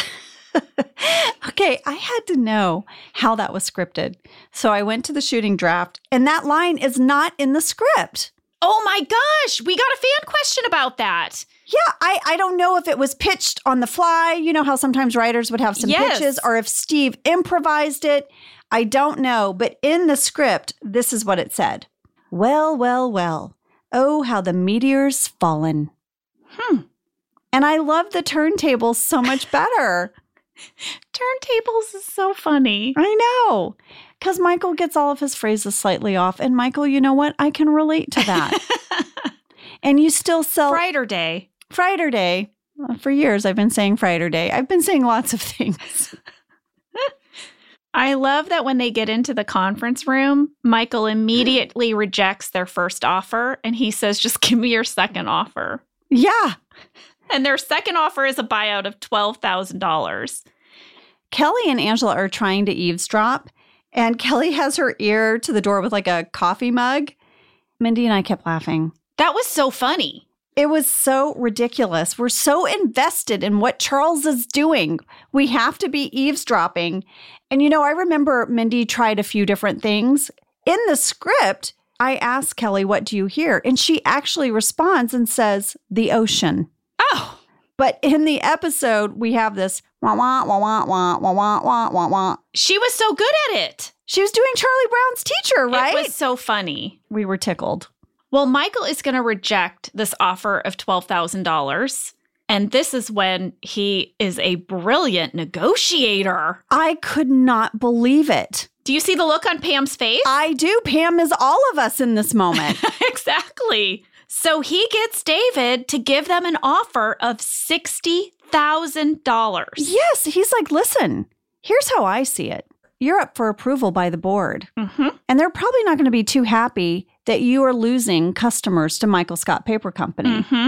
Okay, I had to know how that was scripted. So I went to the shooting draft, and that line is not in the script. Oh my gosh, we got a fan question about that. Yeah, I don't know if it was pitched on the fly. You know how sometimes writers would have some pitches, or if Steve improvised it. I don't know, but in the script, this is what it said. Well, well, well. Oh, how the meteor's fallen. And I love the turntables so much better. Turntables is so funny. I know. Because Michael gets all of his phrases slightly off. And Michael, you know what? I can relate to that. And you still sell... Frider Day. Frider Day. For years, I've been saying Frider Day. I've been saying lots of things. I love that when they get into the conference room, Michael immediately rejects their first offer. And he says, just give me your second offer. Yeah. And their second offer is a buyout of $12,000. Kelly and Angela are trying to eavesdrop. And Kelly has her ear to the door with like a coffee mug. Mindy and I kept laughing. That was so funny. It was so ridiculous. We're so invested in what Charles is doing. We have to be eavesdropping. And, you know, I remember Mindy tried a few different things. In the script, I asked Kelly, what do you hear? And she actually responds and says, the ocean. Oh. But in the episode, we have this wah, wah, wah, wah, wah, wah, wah, wah, wah, wah. She was so good at it. She was doing Charlie Brown's teacher, right? It was so funny. We were tickled. Well, Michael is going to reject this offer of $12,000. And this is when he is a brilliant negotiator. I could not believe it. Do you see the look on Pam's face? I do. Pam is all of us in this moment. Exactly. So he gets David to give them an offer of $60,000. Yes. He's like, listen, here's how I see it. You're up for approval by the board. Mm-hmm. And they're probably not going to be too happy that you are losing customers to Michael Scott Paper Company. Mm-hmm.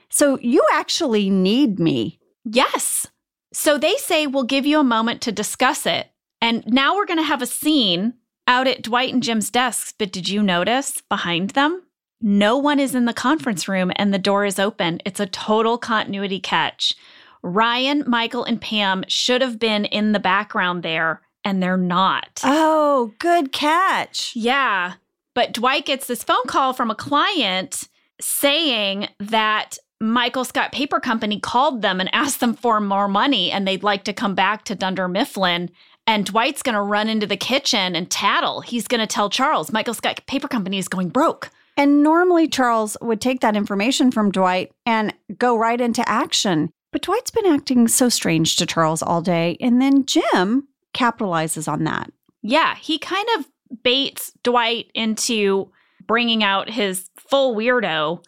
So you actually need me. Yes. So they say we'll give you a moment to discuss it. And now we're going to have a scene out at Dwight and Jim's desks. But did you notice behind them? No one is in the conference room and the door is open. It's a total continuity catch. Ryan, Michael, and Pam should have been in the background there, and they're not. Oh, good catch. Yeah. But Dwight gets this phone call from a client saying that Michael Scott Paper Company called them and asked them for more money, and they'd like to come back to Dunder Mifflin. And Dwight's going to run into the kitchen and tattle. He's going to tell Charles, Michael Scott Paper Company is going broke. And normally Charles would take that information from Dwight and go right into action. But Dwight's been acting so strange to Charles all day. And then Jim capitalizes on that. Yeah, he kind of baits Dwight into bringing out his full weirdo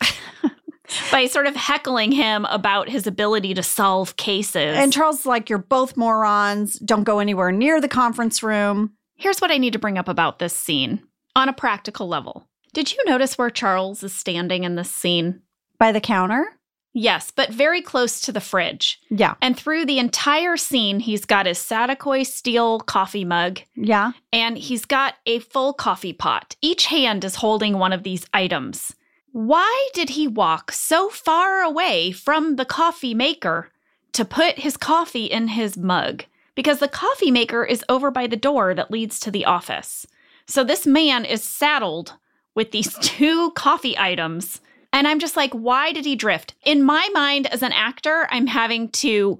by sort of heckling him about his ability to solve cases. And Charles is like, you're both morons. Don't go anywhere near the conference room. Here's what I need to bring up about this scene on a practical level. Did you notice where Charles is standing in this scene? By the counter? Yes, but very close to the fridge. Yeah. And through the entire scene, he's got his Saticoy steel coffee mug. Yeah. And he's got a full coffee pot. Each hand is holding one of these items. Why did he walk so far away from the coffee maker to put his coffee in his mug? Because the coffee maker is over by the door that leads to the office. So this man is saddled with these two coffee items. And I'm just like, why did he drift? In my mind, as an actor, I'm having to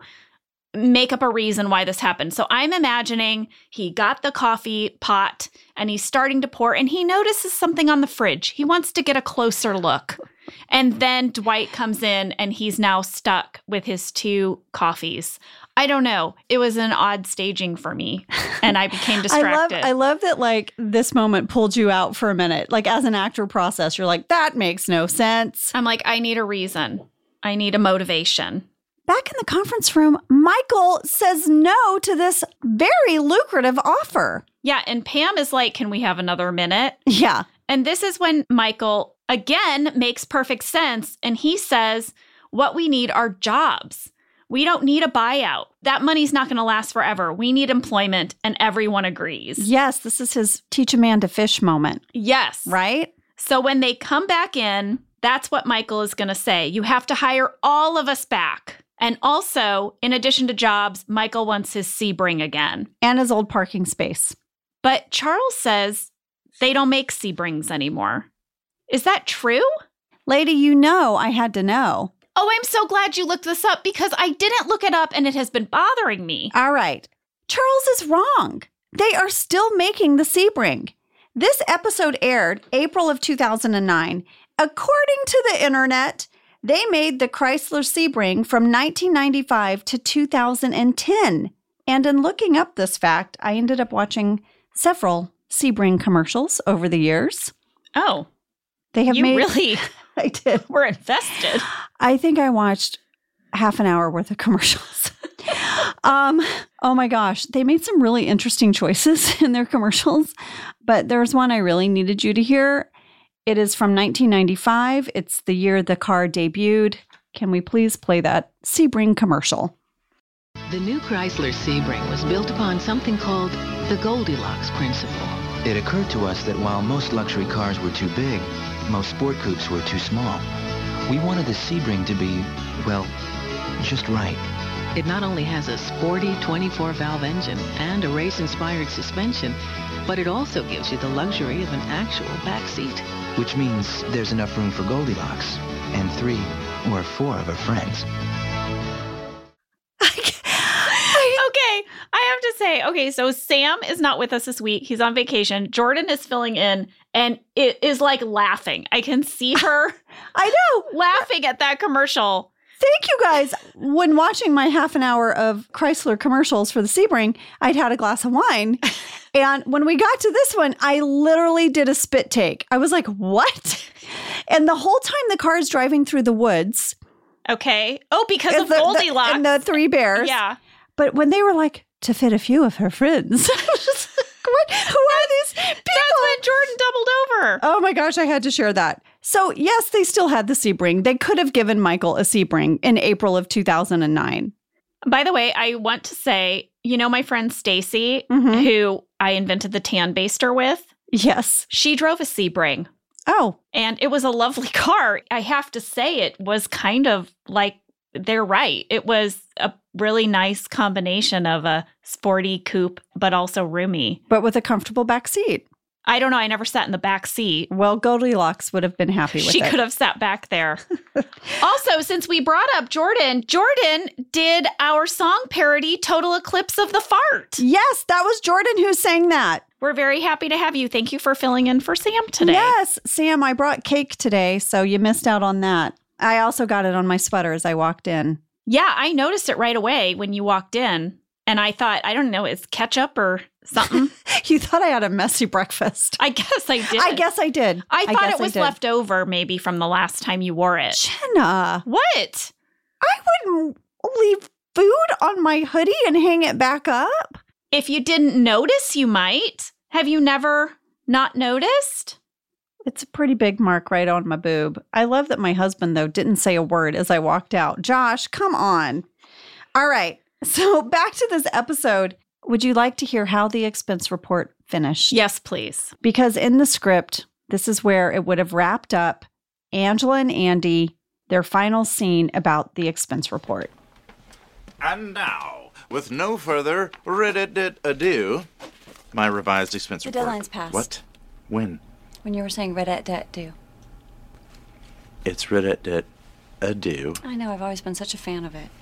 make up a reason why this happened. So I'm imagining he got the coffee pot and he's starting to pour and he notices something on the fridge. He wants to get a closer look. And then Dwight comes in and he's now stuck with his two coffees. I don't know. It was an odd staging for me and I became distracted. I love that, like, this moment pulled you out for a minute. Like, as an actor process, you're like, that makes no sense. I'm like, I need a reason. I need a motivation. Back in the conference room, Michael says no to this very lucrative offer. Yeah, and Pam is like, can we have another minute? Yeah. And this is when Michael, again, makes perfect sense. And he says, what we need are jobs. We don't need a buyout. That money's not going to last forever. We need employment, and everyone agrees. Yes, this is his teach a man to fish moment. Yes. Right? So when they come back in, that's what Michael is going to say. You have to hire all of us back. And also, in addition to jobs, Michael wants his Sebring again. And his old parking space. But Charles says they don't make Sebrings anymore. Is that true? Lady, you know I had to know. Oh, I'm so glad you looked this up because I didn't look it up and it has been bothering me. All right. Charles is wrong. They are still making the Sebring. This episode aired April of 2009. According to the internet, they made the Chrysler Sebring from 1995 to 2010. And in looking up this fact, I ended up watching several Sebring commercials over the years. Oh. They have made... really... I did. We're invested. I think I watched half an hour worth of commercials. Oh my gosh. They made some really interesting choices in their commercials, but there's one I really needed you to hear. It is from 1995. It's the year the car debuted. Can we please play that Sebring commercial? The new Chrysler Sebring was built upon something called the Goldilocks principle. It occurred to us that while most luxury cars were too big, most sport coupes were too small. We wanted the Sebring to be, well, just right. It not only has a sporty 24-valve engine and a race-inspired suspension, but it also gives you the luxury of an actual back seat. Which means there's enough room for Goldilocks and 3 or 4 of her friends. Okay, I have to say, okay, so Sam is not with us this week. He's on vacation. Jordan is filling in and it is like laughing. I can see her I know, laughing at that commercial. Thank you guys. When watching my half an hour of Chrysler commercials for the Sebring, I'd had a glass of wine. And when we got to this one, I literally did a spit take. I was like, what? And the whole time the car is driving through the woods. Okay. Oh, because of Goldilocks. And the 3 bears. Yeah. But when they were like, to fit a few of her friends, I was just like, what? Who are these people? That's when Jordan doubled over. Oh my gosh, I had to share that. So, yes, they still had the Sebring. They could have given Michael a Sebring in April of 2009. By the way, I want to say, you know my friend Stacy, who I invented the tan baster with? Yes. She drove a Sebring. Oh. And it was a lovely car. I have to say it was kind of like, they're right. It was a really nice combination of a sporty coupe, but also roomy. But with a comfortable back seat. I don't know. I never sat in the back seat. Well, Goldilocks would have been happy with it. She could have sat back there. Also, since we brought up Jordan did our song parody, Total Eclipse of the Fart. Yes, that was Jordan who sang that. We're very happy to have you. Thank you for filling in for Sam today. Yes, Sam, I brought cake today, so you missed out on that. I also got it on my sweater as I walked in. Yeah, I noticed it right away when you walked in. And I thought, I don't know, it's ketchup or something. You thought I had a messy breakfast. I guess I did. I guess I did. I thought it was left over maybe from the last time you wore it. Jenna. What? I wouldn't leave food on my hoodie and hang it back up. If you didn't notice, you might. Have you never not noticed? It's a pretty big mark right on my boob. I love that my husband, though, didn't say a word as I walked out. Josh, come on. All right. So back to this episode. Would you like to hear how the expense report finished? Yes, please. Because in the script, this is where it would have wrapped up Angela and Andy, their final scene about the expense report. And now, with no further ado, my revised expense report. The deadline's passed. What? When? When you were saying ado. It's ado. I know, I've always been such a fan of it.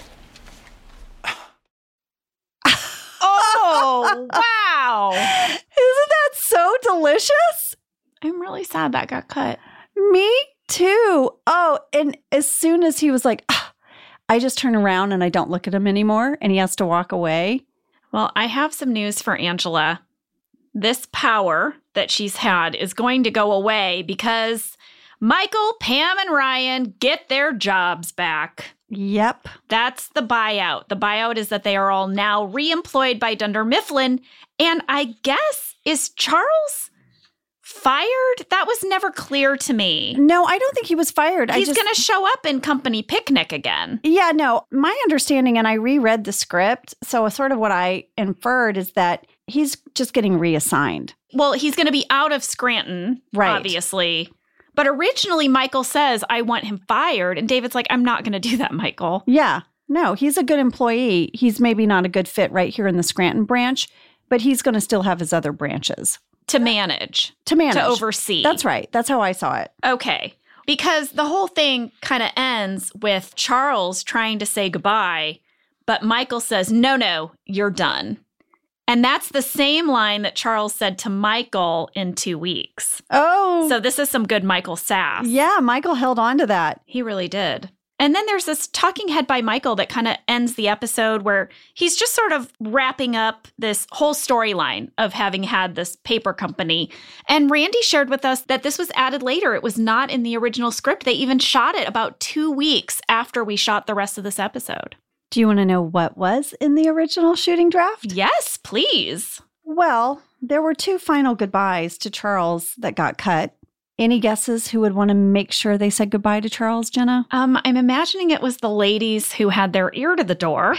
Oh, wow. Isn't that so delicious? I'm really sad that got cut. Me too. Oh, and as soon as he was like, I just turn around and I don't look at him anymore and he has to walk away. Well, I have some news for Angela. This power that she's had is going to go away because Michael, Pam, and Ryan get their jobs back. Yep. That's the buyout. The buyout is that they are all now re-employed by Dunder Mifflin. And I guess, is Charles fired? That was never clear to me. No, I don't think he was fired. He's going to show up in Company Picnic again. Yeah, no. My understanding, and I reread the script, so sort of what I inferred is that he's just getting reassigned. Well, he's going to be out of Scranton, obviously. But originally, Michael says, I want him fired. And David's like, I'm not going to do that, Michael. Yeah. No, he's a good employee. He's maybe not a good fit right here in the Scranton branch, but he's going to still have his other branches. To manage. To oversee. That's right. That's how I saw it. Okay. Because the whole thing kind of ends with Charles trying to say goodbye, but Michael says, no, you're done. And that's the same line that Charles said to Michael in 2 weeks. Oh. So this is some good Michael sass. Yeah, Michael held on to that. He really did. And then there's this talking head by Michael that kind of ends the episode where he's just sort of wrapping up this whole storyline of having had this paper company. And Randy shared with us that this was added later. It was not in the original script. They even shot it about 2 weeks after we shot the rest of this episode. Do you want to know what was in the original shooting draft? Yes, please. Well, there were 2 final goodbyes to Charles that got cut. Any guesses who would want to make sure they said goodbye to Charles, Jenna? I'm imagining it was the ladies who had their ear to the door.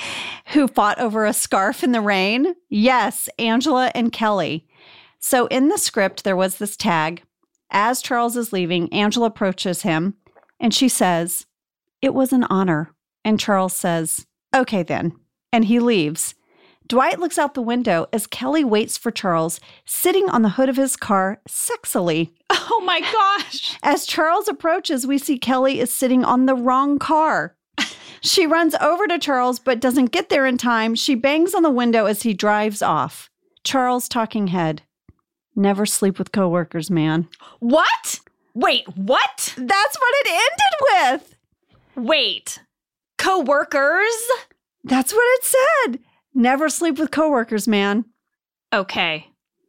Who fought over a scarf in the rain? Yes, Angela and Kelly. So in the script, there was this tag. As Charles is leaving, Angela approaches him and she says, "It was an honor." And Charles says, "Okay then." And he leaves. Dwight looks out the window as Kelly waits for Charles, sitting on the hood of his car sexily. Oh my gosh. As Charles approaches, we see Kelly is sitting on the wrong car. She runs over to Charles, but doesn't get there in time. She bangs on the window as he drives off. Charles talking head. Never sleep with coworkers, man. What? Wait, what? That's what it ended with. Wait. Coworkers? That's what it said. Never sleep with coworkers, man. Okay.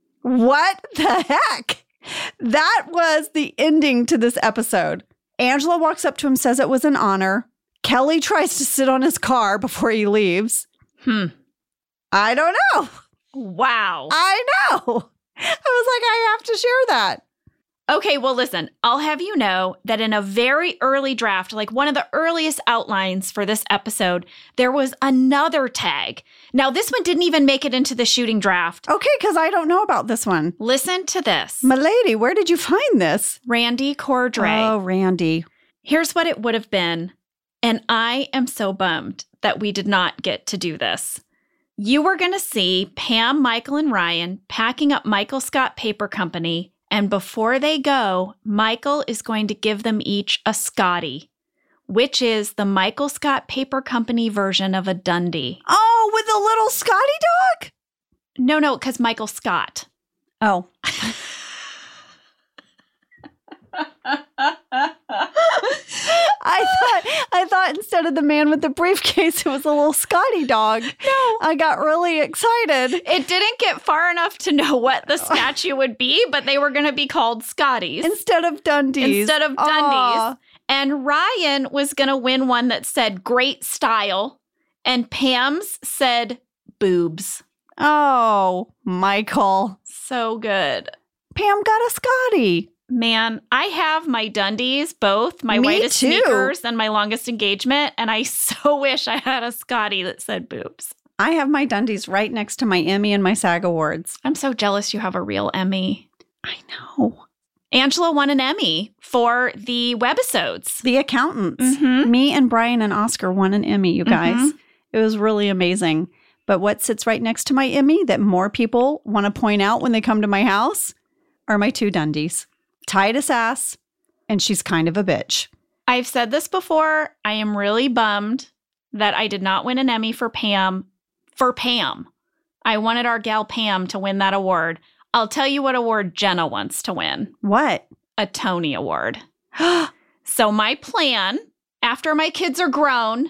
What the heck? That was the ending to this episode. Angela walks up to him, says it was an honor. Kelly tries to sit on his car before he leaves. I don't know. Wow. I know. I was like, I have to share that. Okay, well, listen, I'll have you know that in a very early draft, like one of the earliest outlines for this episode, there was another tag. Now, this one didn't even make it into the shooting draft. Okay, because I don't know about this one. Listen to this. Milady, where did you find this? Randy Cordray. Oh, Randy. Here's what it would have been, and I am so bummed that we did not get to do this. You were going to see Pam, Michael, and Ryan packing up Michael Scott Paper Company. And before they go, Michael is going to give them each a Scotty, which is the Michael Scott Paper Company version of a Dundee. Oh, with a little Scotty dog? No, because Michael Scott. Oh. I thought instead of the man with the briefcase, it was a little Scotty dog. No. I got really excited. It didn't get far enough to know what the statue would be, but they were going to be called Scotties. Instead of Dundies. Aww. And Ryan was going to win one that said great style, and Pam's said boobs. Oh, Michael. So good. Pam got a Scotty. Man, I have my Dundies, both my Me whitest too. sneakers and my longest engagement, and I so wish I had a Scotty that said boobs. I have my Dundies right next to my Emmy and my SAG Awards. I'm so jealous you have a real Emmy. I know. Angela won an Emmy for the webisodes. The Accountants. Mm-hmm. Me and Brian and Oscar won an Emmy, you guys. Mm-hmm. It was really amazing. But what sits right next to my Emmy that more people want to point out when they come to my house are my two Dundies. Titus Ass, and She's Kind of a Bitch. I've said this before. I am really bummed that I did not win an Emmy for Pam. I wanted our gal Pam to win that award. I'll tell you what award Jenna wants to win. What? A Tony Award. So my plan, after my kids are grown,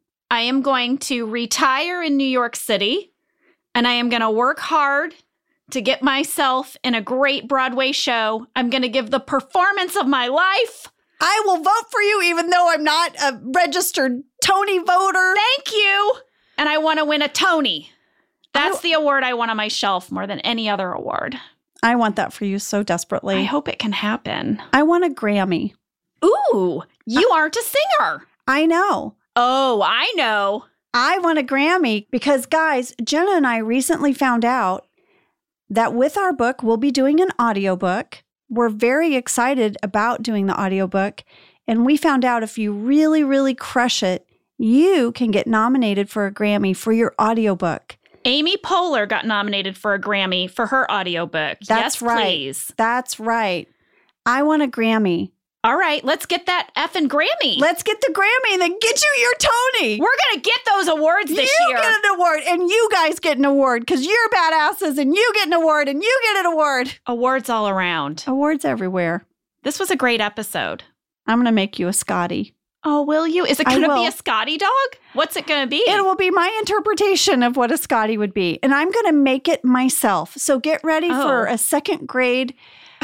I am going to retire in New York City, and I am going to work hard to get myself in a great Broadway show. I'm going to give the performance of my life. I will vote for you even though I'm not a registered Tony voter. Thank you. And I want to win a Tony. That's the award I want on my shelf more than any other award. I want that for you so desperately. I hope it can happen. I want a Grammy. Ooh, you aren't a singer. I know. Oh, I know. I want a Grammy because, guys, Jenna and I recently found out that with our book, we'll be doing an audiobook. We're very excited about doing the audiobook. And we found out if you really, really crush it, you can get nominated for a Grammy for your audiobook. Amy Poehler got nominated for a Grammy for her audiobook. That's yes, right. Please. That's right. I want a Grammy. All right, let's get that effing Grammy. Let's get the Grammy and then get you your Tony. We're going to get those awards this year. You get an award and you guys get an award because you're badasses and you get an award and you get an award. Awards all around. Awards everywhere. This was a great episode. I'm going to make you a Scotty. Oh, will you? Is it going to be a Scotty dog? What's it going to be? It will be my interpretation of what a Scotty would be. And I'm going to make it myself. So get ready for a second grade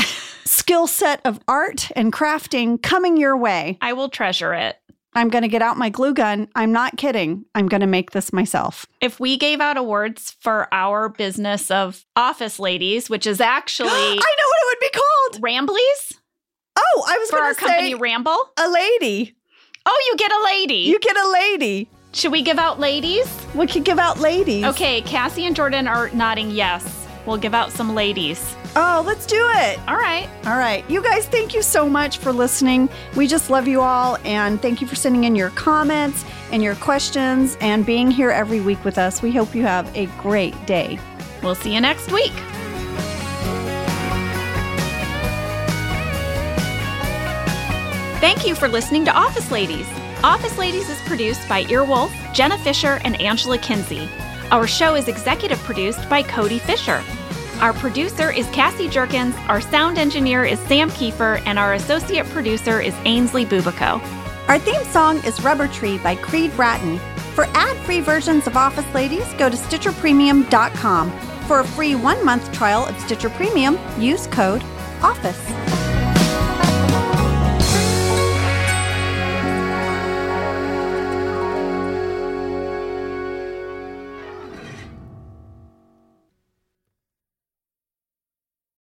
skill set of art and crafting coming your way. I will treasure it. I'm going to get out my glue gun. I'm not kidding. I'm going to make this myself. If we gave out awards for our business of office ladies, which is actually... I know what it would be called. Ramblies? Oh, I was going to say... For our company Ramble? A lady. Oh, you get a lady. You get a lady. Should we give out ladies? We could give out ladies. Okay, Cassie and Jordan are nodding yes. We'll give out some ladies. Oh, let's do it. All right. All right. You guys, thank you so much for listening. We just love you all. And thank you for sending in your comments and your questions and being here every week with us. We hope you have a great day. We'll see you next week. Thank you for listening to Office Ladies. Office Ladies is produced by Earwolf, Jenna Fisher, and Angela Kinsey. Our show is executive produced by Cody Fisher. Our producer is Cassie Jerkins, our sound engineer is Sam Kiefer, and our associate producer is Ainsley Bubico. Our theme song is Rubber Tree by Creed Bratton. For ad-free versions of Office Ladies, go to StitcherPremium.com. For a free 1-month trial of Stitcher Premium, use code OFFICE.